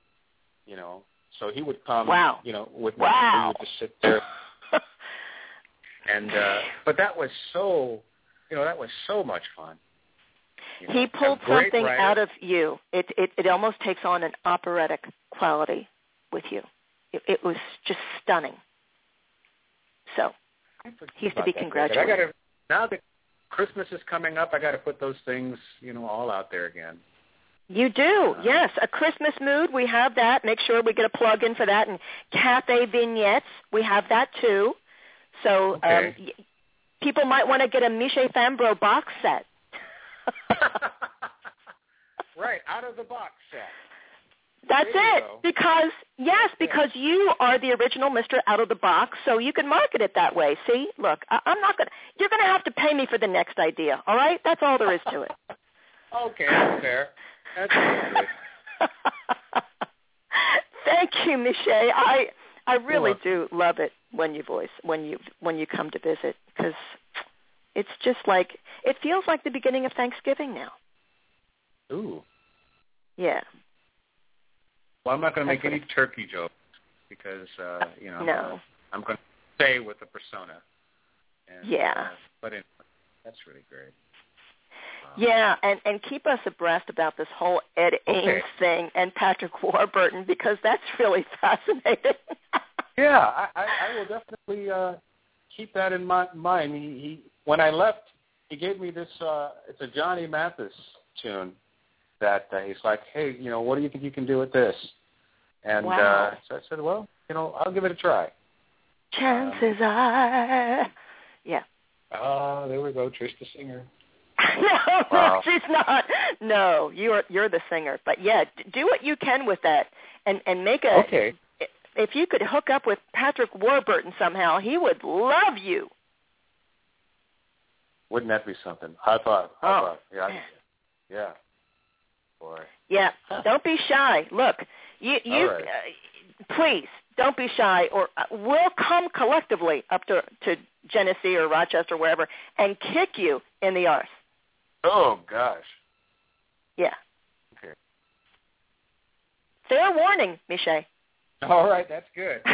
So he would come, with me. We would just sit there. And but that was so much fun. He pulled something out of you. It almost takes on an operatic quality with you. It was just stunning. So he's to be congratulated. Now that Christmas is coming up, I got to put those things, all out there again. You do, yes. A Christmas mood, we have that. Make sure we get a plug in for that. And Cafe Vignettes, we have that too. So people might want to get a Michel Fambro box set. Right, out of the box set. That's it. Because you are the original Mr. Out of the Box, so you can market it that way. See, look, I'm not going to, you're going to have to pay me for the next idea, all right? That's all there is to it. Okay, that's fair. That's good. Thank you, Michel. I really do love it when you come to visit, because it's just like, it feels like the beginning of Thanksgiving now. Ooh. Yeah. Well, I'm not going to make any turkey jokes because, no. I'm going to stay with the persona. And, but anyway, that's really great. Yeah, and keep us abreast about this whole Ed Ames thing and Patrick Warburton, because that's really fascinating. Yeah, I will definitely keep that in mind. He when I left, he gave me this, it's a Johnny Mathis tune that he's like, hey, what do you think you can do with this? And so I said, well, I'll give it a try. Chances are. Yeah. There we go, Trish the singer. No, she's not. No, you're the singer. But yeah, do what you can with that, and make a. Okay. If you could hook up with Patrick Warburton somehow, he would love you. Wouldn't that be something? High five. Yeah. Boy. Yeah. Don't be shy. Look, you right. Please don't be shy, or we'll come collectively up to Genesee or Rochester, wherever, and kick you in the arse. Oh, gosh. Yeah. Okay. Fair warning, Michel. All right, that's good.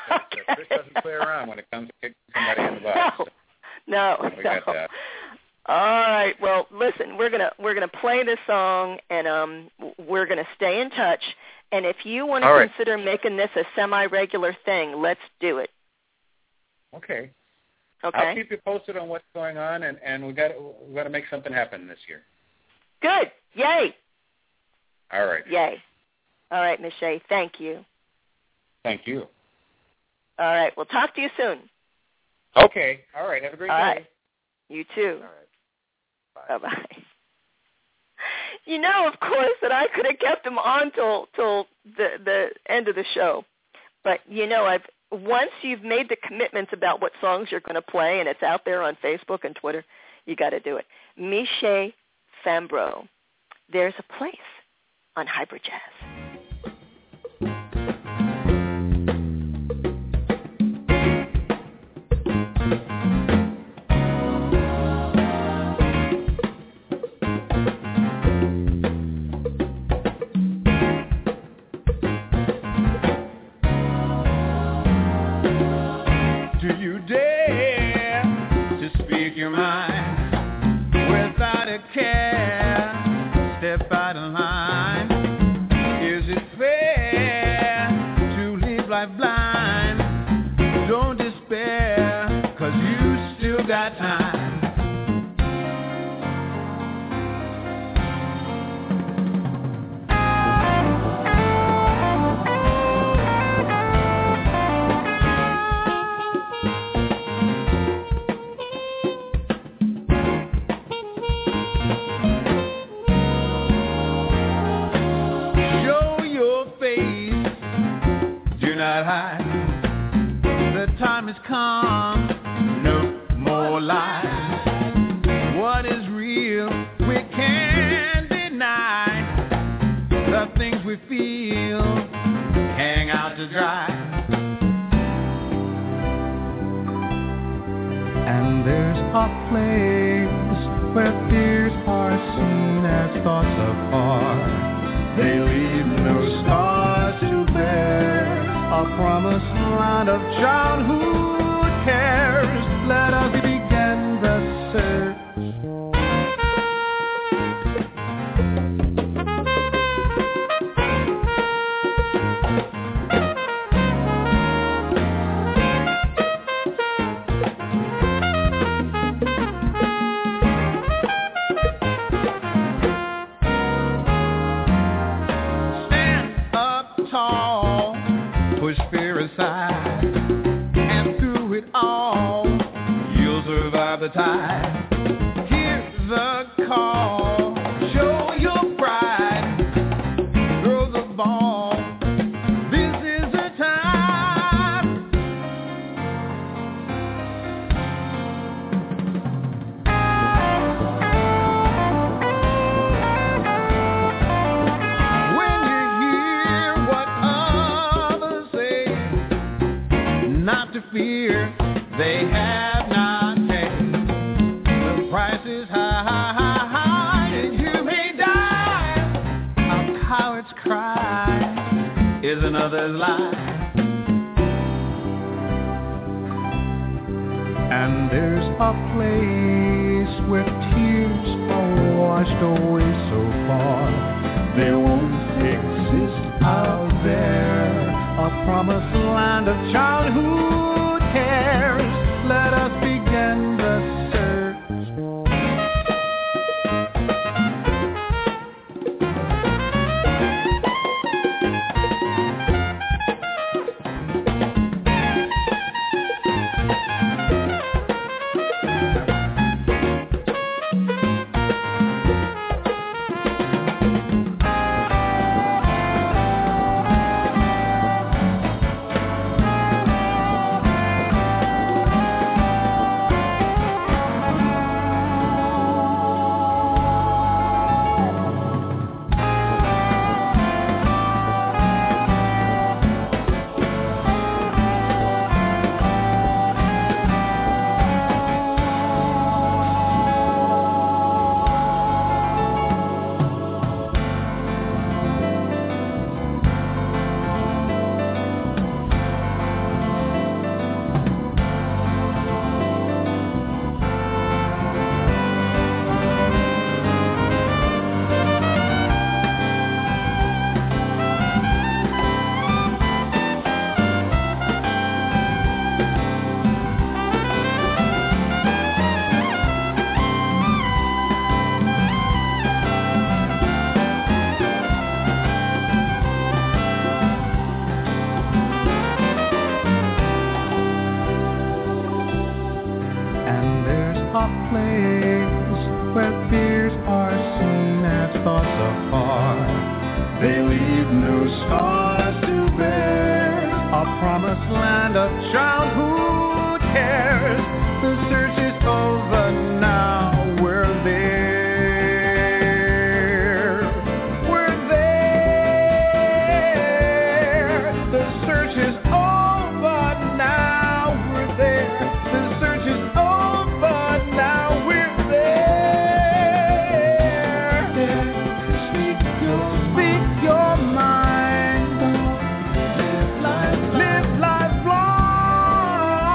Trish doesn't play around when it comes to kicking somebody in the butt. No. We got that. All right. Well, listen, we're gonna play this song, and we're gonna stay in touch. And if you want to consider making this a semi-regular thing, let's do it. Okay. Okay. I'll keep you posted on what's going on, and we got to make something happen this year. Good. Yay. All right. Yay. All right, Ms. Shea. Thank you. Thank you. All right. We'll talk to you soon. Okay. All right. Have a great day. Right. You too. All right. Bye. Bye-bye. You know, of course, that I could have kept him on till the end of the show. But, you know, once you've made the commitments about what songs you're going to play, and it's out there on Facebook and Twitter, you got to do it. Michel Fambro, There's a Place on Hybrid Jazz. a place where fears are seen as thoughts apart. They leave no scars to bear. A promised land of childhood cares. The search is over now. We're there. We're there. The search is over now. We're there. The search is over now. We're there. Speak your mind. Live life long.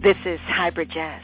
This is Hybrid Jazz.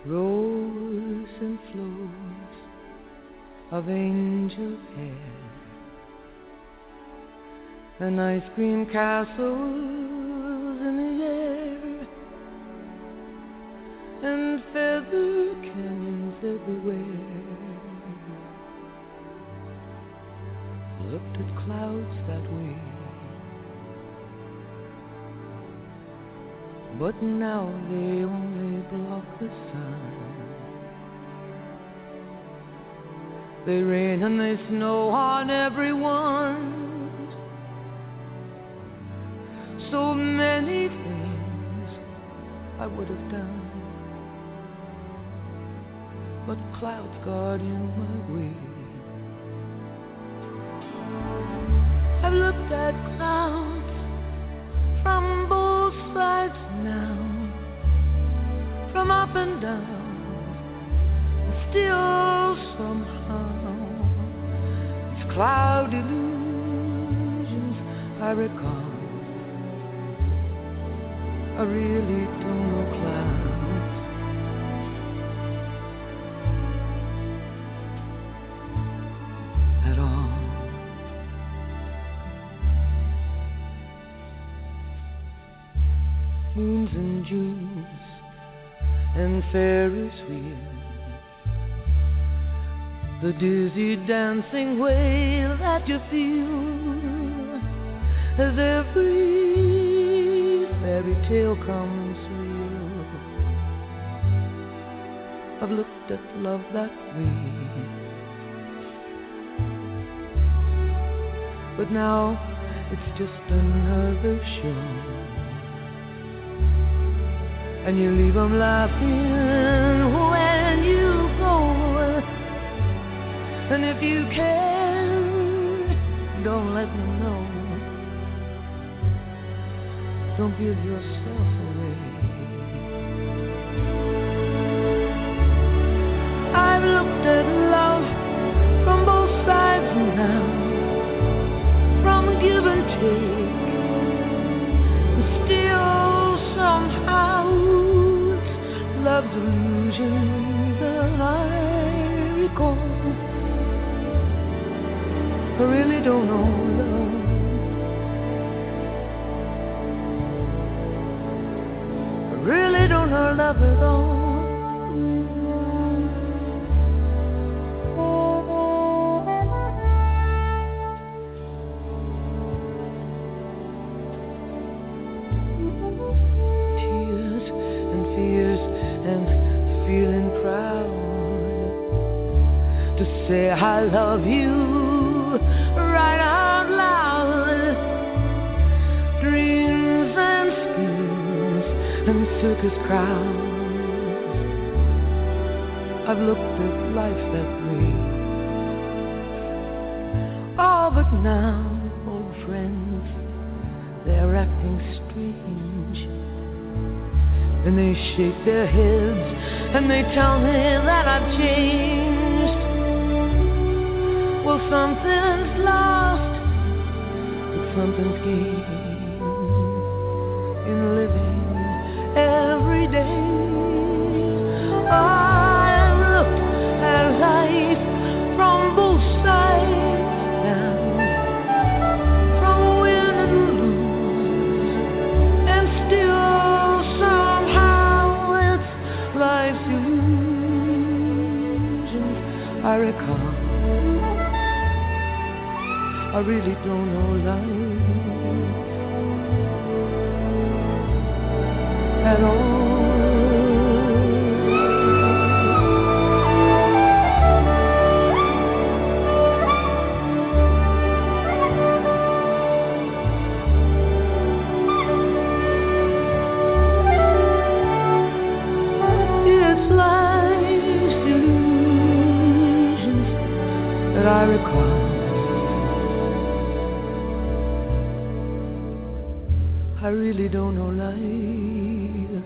rows and flows of angel hair, and ice cream castles in the air, and feather canyons everywhere. Looked at clouds that way, but now they only block the sun. They rain and they snow on everyone. So many things I would have done, but clouds got in my way. I've looked at clouds from both sides now, from up and down, and still somehow these cloud illusions I recall. I really don't know clouds at all. Moons and Junes and Ferris wheels, the dizzy dancing way that you feel as every fairy tale comes real. I've looked at love that way, but now it's just another show. And you leave them laughing when you go. And if you can, don't let me know. Don't give yourself away. I've looked at love from both sides now, from give and take, and still somehow love's illusion that I recall. I really don't know love. I really don't know love at all. Say I love you right out loud. Dreams and schemes and circus crowds. I've looked at life that way. Oh, but now, old friends, they're acting strange. And they shake their heads and they tell me that I've changed. Well, something's lost, but something's gained in living every day. I've looked at life from both sides now, from win and lose, and still somehow it's life's illusions I recall. I really don't know life at all. It's life's illusions that I recall. I really don't know life.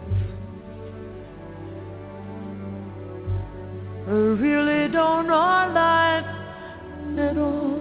I really don't know life at all.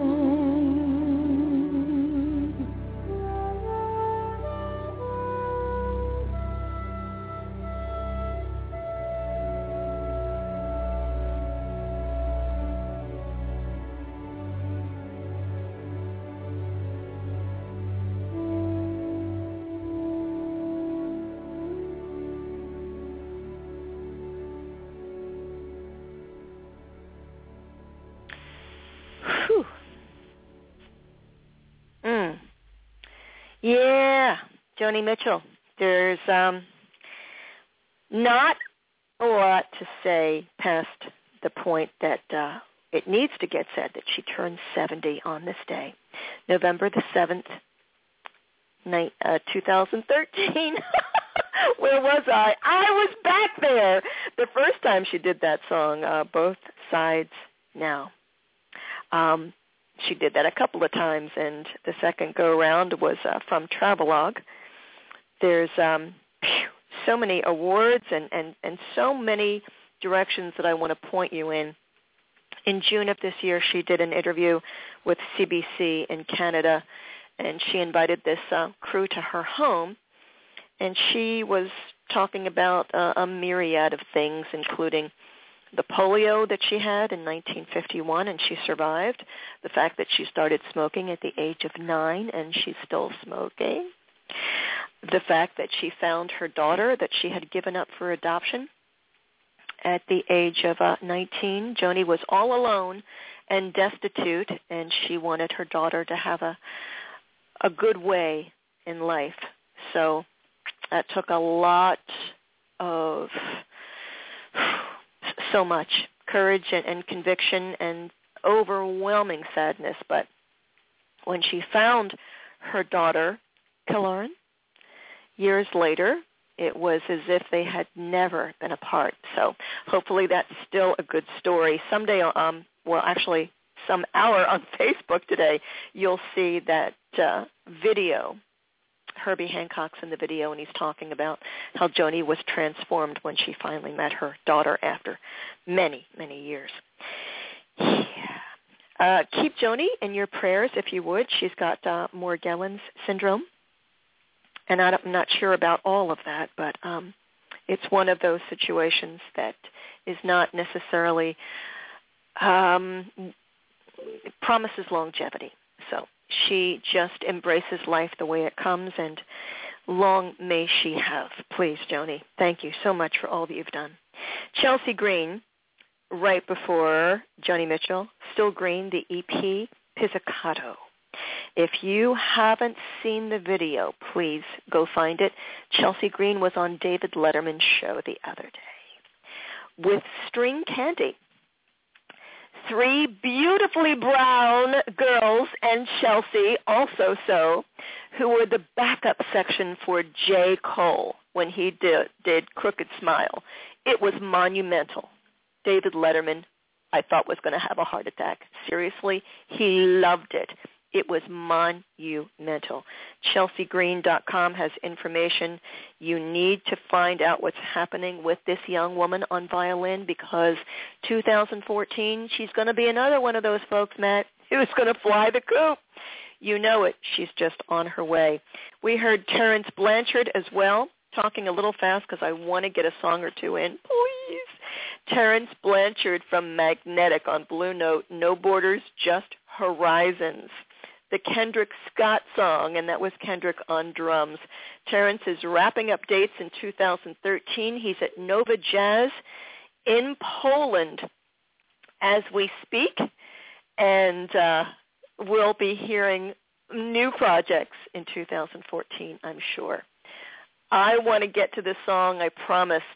Yeah, Joni Mitchell. There's not a lot to say past the point that it needs to get said that she turned 70 on this day, November the 7th, 2013. Where was I? I was back there the first time she did that song, Both Sides Now. She did that a couple of times, and the second go-around was from Travelogue. There's so many awards and so many directions that I want to point you in. In June of this year, she did an interview with CBC in Canada, and she invited this crew to her home, and she was talking about a myriad of things, including the polio that she had in 1951 and she survived, the fact that she started smoking at the age of 9 and she's still smoking, the fact that she found her daughter that she had given up for adoption at the age of 19. Joni was all alone and destitute, and she wanted her daughter to have a good way in life. So that took a lot of so much courage and conviction and overwhelming sadness. But when she found her daughter, Killearn, years later, it was as if they had never been apart. So hopefully that's still a good story. Someday, actually some hour on Facebook today, you'll see that video. Herbie Hancock's in the video, and he's talking about how Joni was transformed when she finally met her daughter after many, many years. Yeah. Keep Joni in your prayers, if you would. She's got Morgellons syndrome, and I'm not sure about all of that, but it's one of those situations that is not necessarily promises longevity. So she just embraces life the way it comes, and long may she have. Please, Joni, thank you so much for all that you've done. Chelsea Green, right before Joni Mitchell, Still Green, the EP, Pizzicato. If you haven't seen the video, please go find it. Chelsea Green was on David Letterman's show the other day with String Candy. 3 beautifully brown girls and Chelsea also so, who were the backup section for J. Cole when he did Crooked Smile. It was monumental. David Letterman, I thought, was going to have a heart attack. Seriously, he loved it. It was monumental. ChelseaGreen.com has information. You need to find out what's happening with this young woman on violin, because 2014, she's going to be another one of those folks, Matt, who's going to fly the coop. You know it. She's just on her way. We heard Terence Blanchard as well, talking a little fast because I want to get a song or two in. Please. Terence Blanchard from Magnetic on Blue Note, No Borders, Just Horizons. The Kendrick Scott song, and that was Kendrick on drums. Terence is wrapping up dates in 2013. He's at Nova Jazz in Poland as we speak, and we'll be hearing new projects in 2014, I'm sure. I want to get to this song, I promised.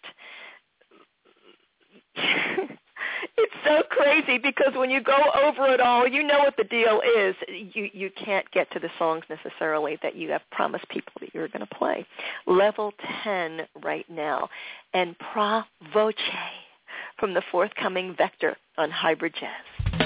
It's so crazy because when you go over it all, you know what the deal is. You can't get to the songs necessarily that you have promised people that you're going to play. Level 10 right now. And Pra Voce from the forthcoming Vector on Hybrid Jazz.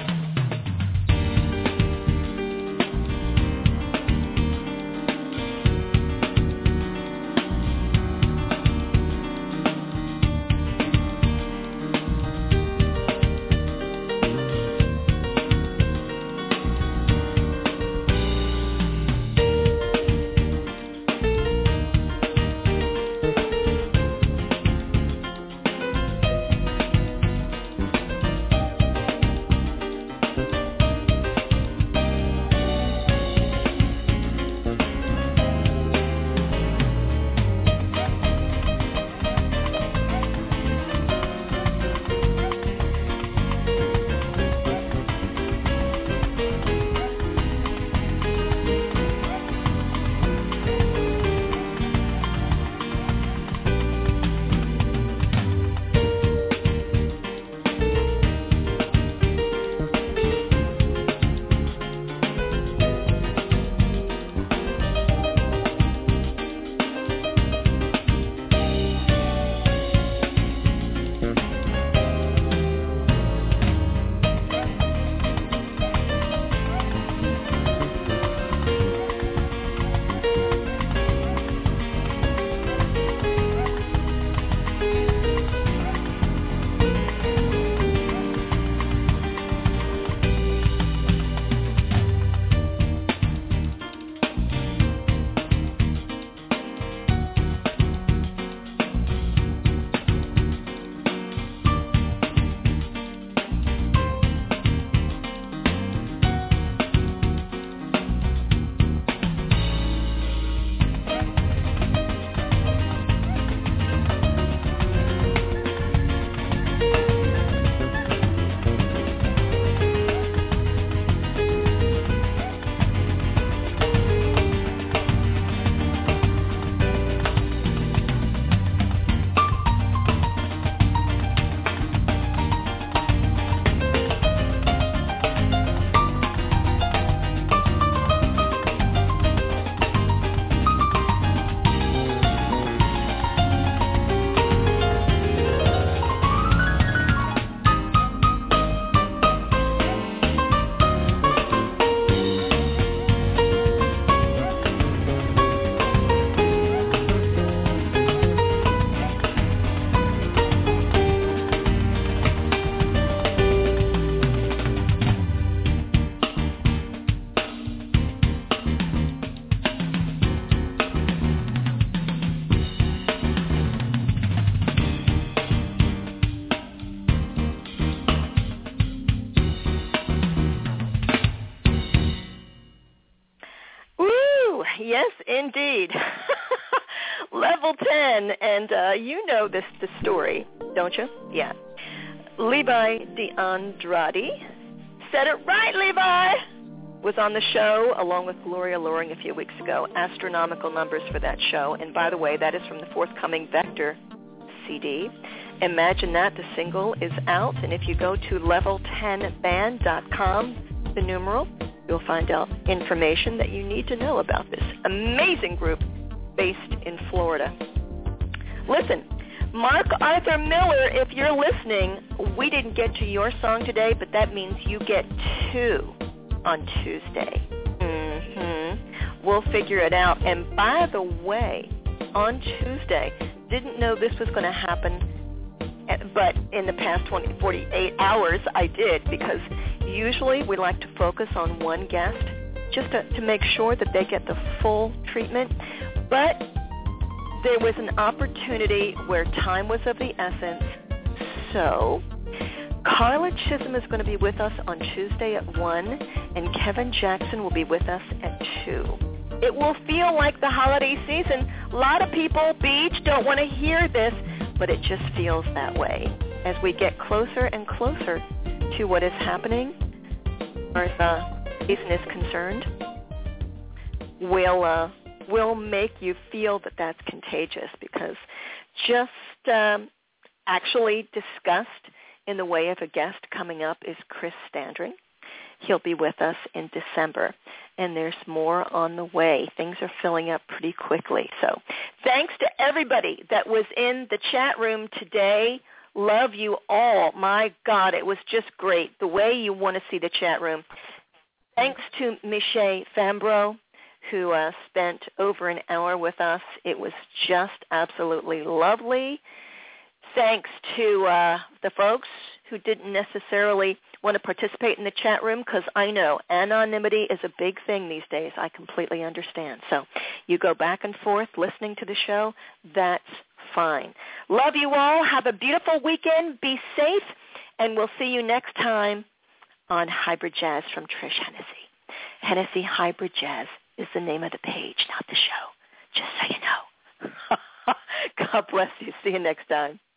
Yes, indeed. Level 10, and you know the story, don't you? Yeah. Levi DeAndrade. Said it right, Levi! Was on the show along with Gloria Loring a few weeks ago. Astronomical numbers for that show. And by the way, that is from the forthcoming Vector CD. Imagine that. The single is out. And if you go to level10band.com, the numeral, you'll find out information that you need to know about this amazing group based in Florida. Listen, Mark Arthur Miller, if you're listening, we didn't get to your song today, but that means you get 2 on Tuesday. We'll figure it out. And by the way, on Tuesday, didn't know this was going to happen, but in the past 48 hours I did, because usually we like to focus on one guest just to make sure that they get the full treatment. But there was an opportunity where time was of the essence. So Carla Chisholm is going to be with us on Tuesday at 1, and Kevin Jackson will be with us at 2. It will feel like the holiday season. A lot of people, Beach, don't want to hear this, but it just feels that way. As we get closer and closer to what is happening, as the season is concerned, will make you feel that that's contagious, because just actually discussed in the way of a guest coming up is Chris Standring. He'll be with us in December, and there's more on the way. Things are filling up pretty quickly. So thanks to everybody that was in the chat room today. Love you all. My God, it was just great, the way you want to see the chat room. Thanks to Michelle Fambro, who spent over an hour with us. It was just absolutely lovely. Thanks to the folks who didn't necessarily want to participate in the chat room, because I know anonymity is a big thing these days. I completely understand. So you go back and forth listening to the show, that's fine. Love you all. Have a beautiful weekend. Be safe, and we'll see you next time on Hybrid Jazz from Trish Hennessy. Hennessy Hybrid Jazz is the name of the page, not the show, just so you know. God bless you. See you next time.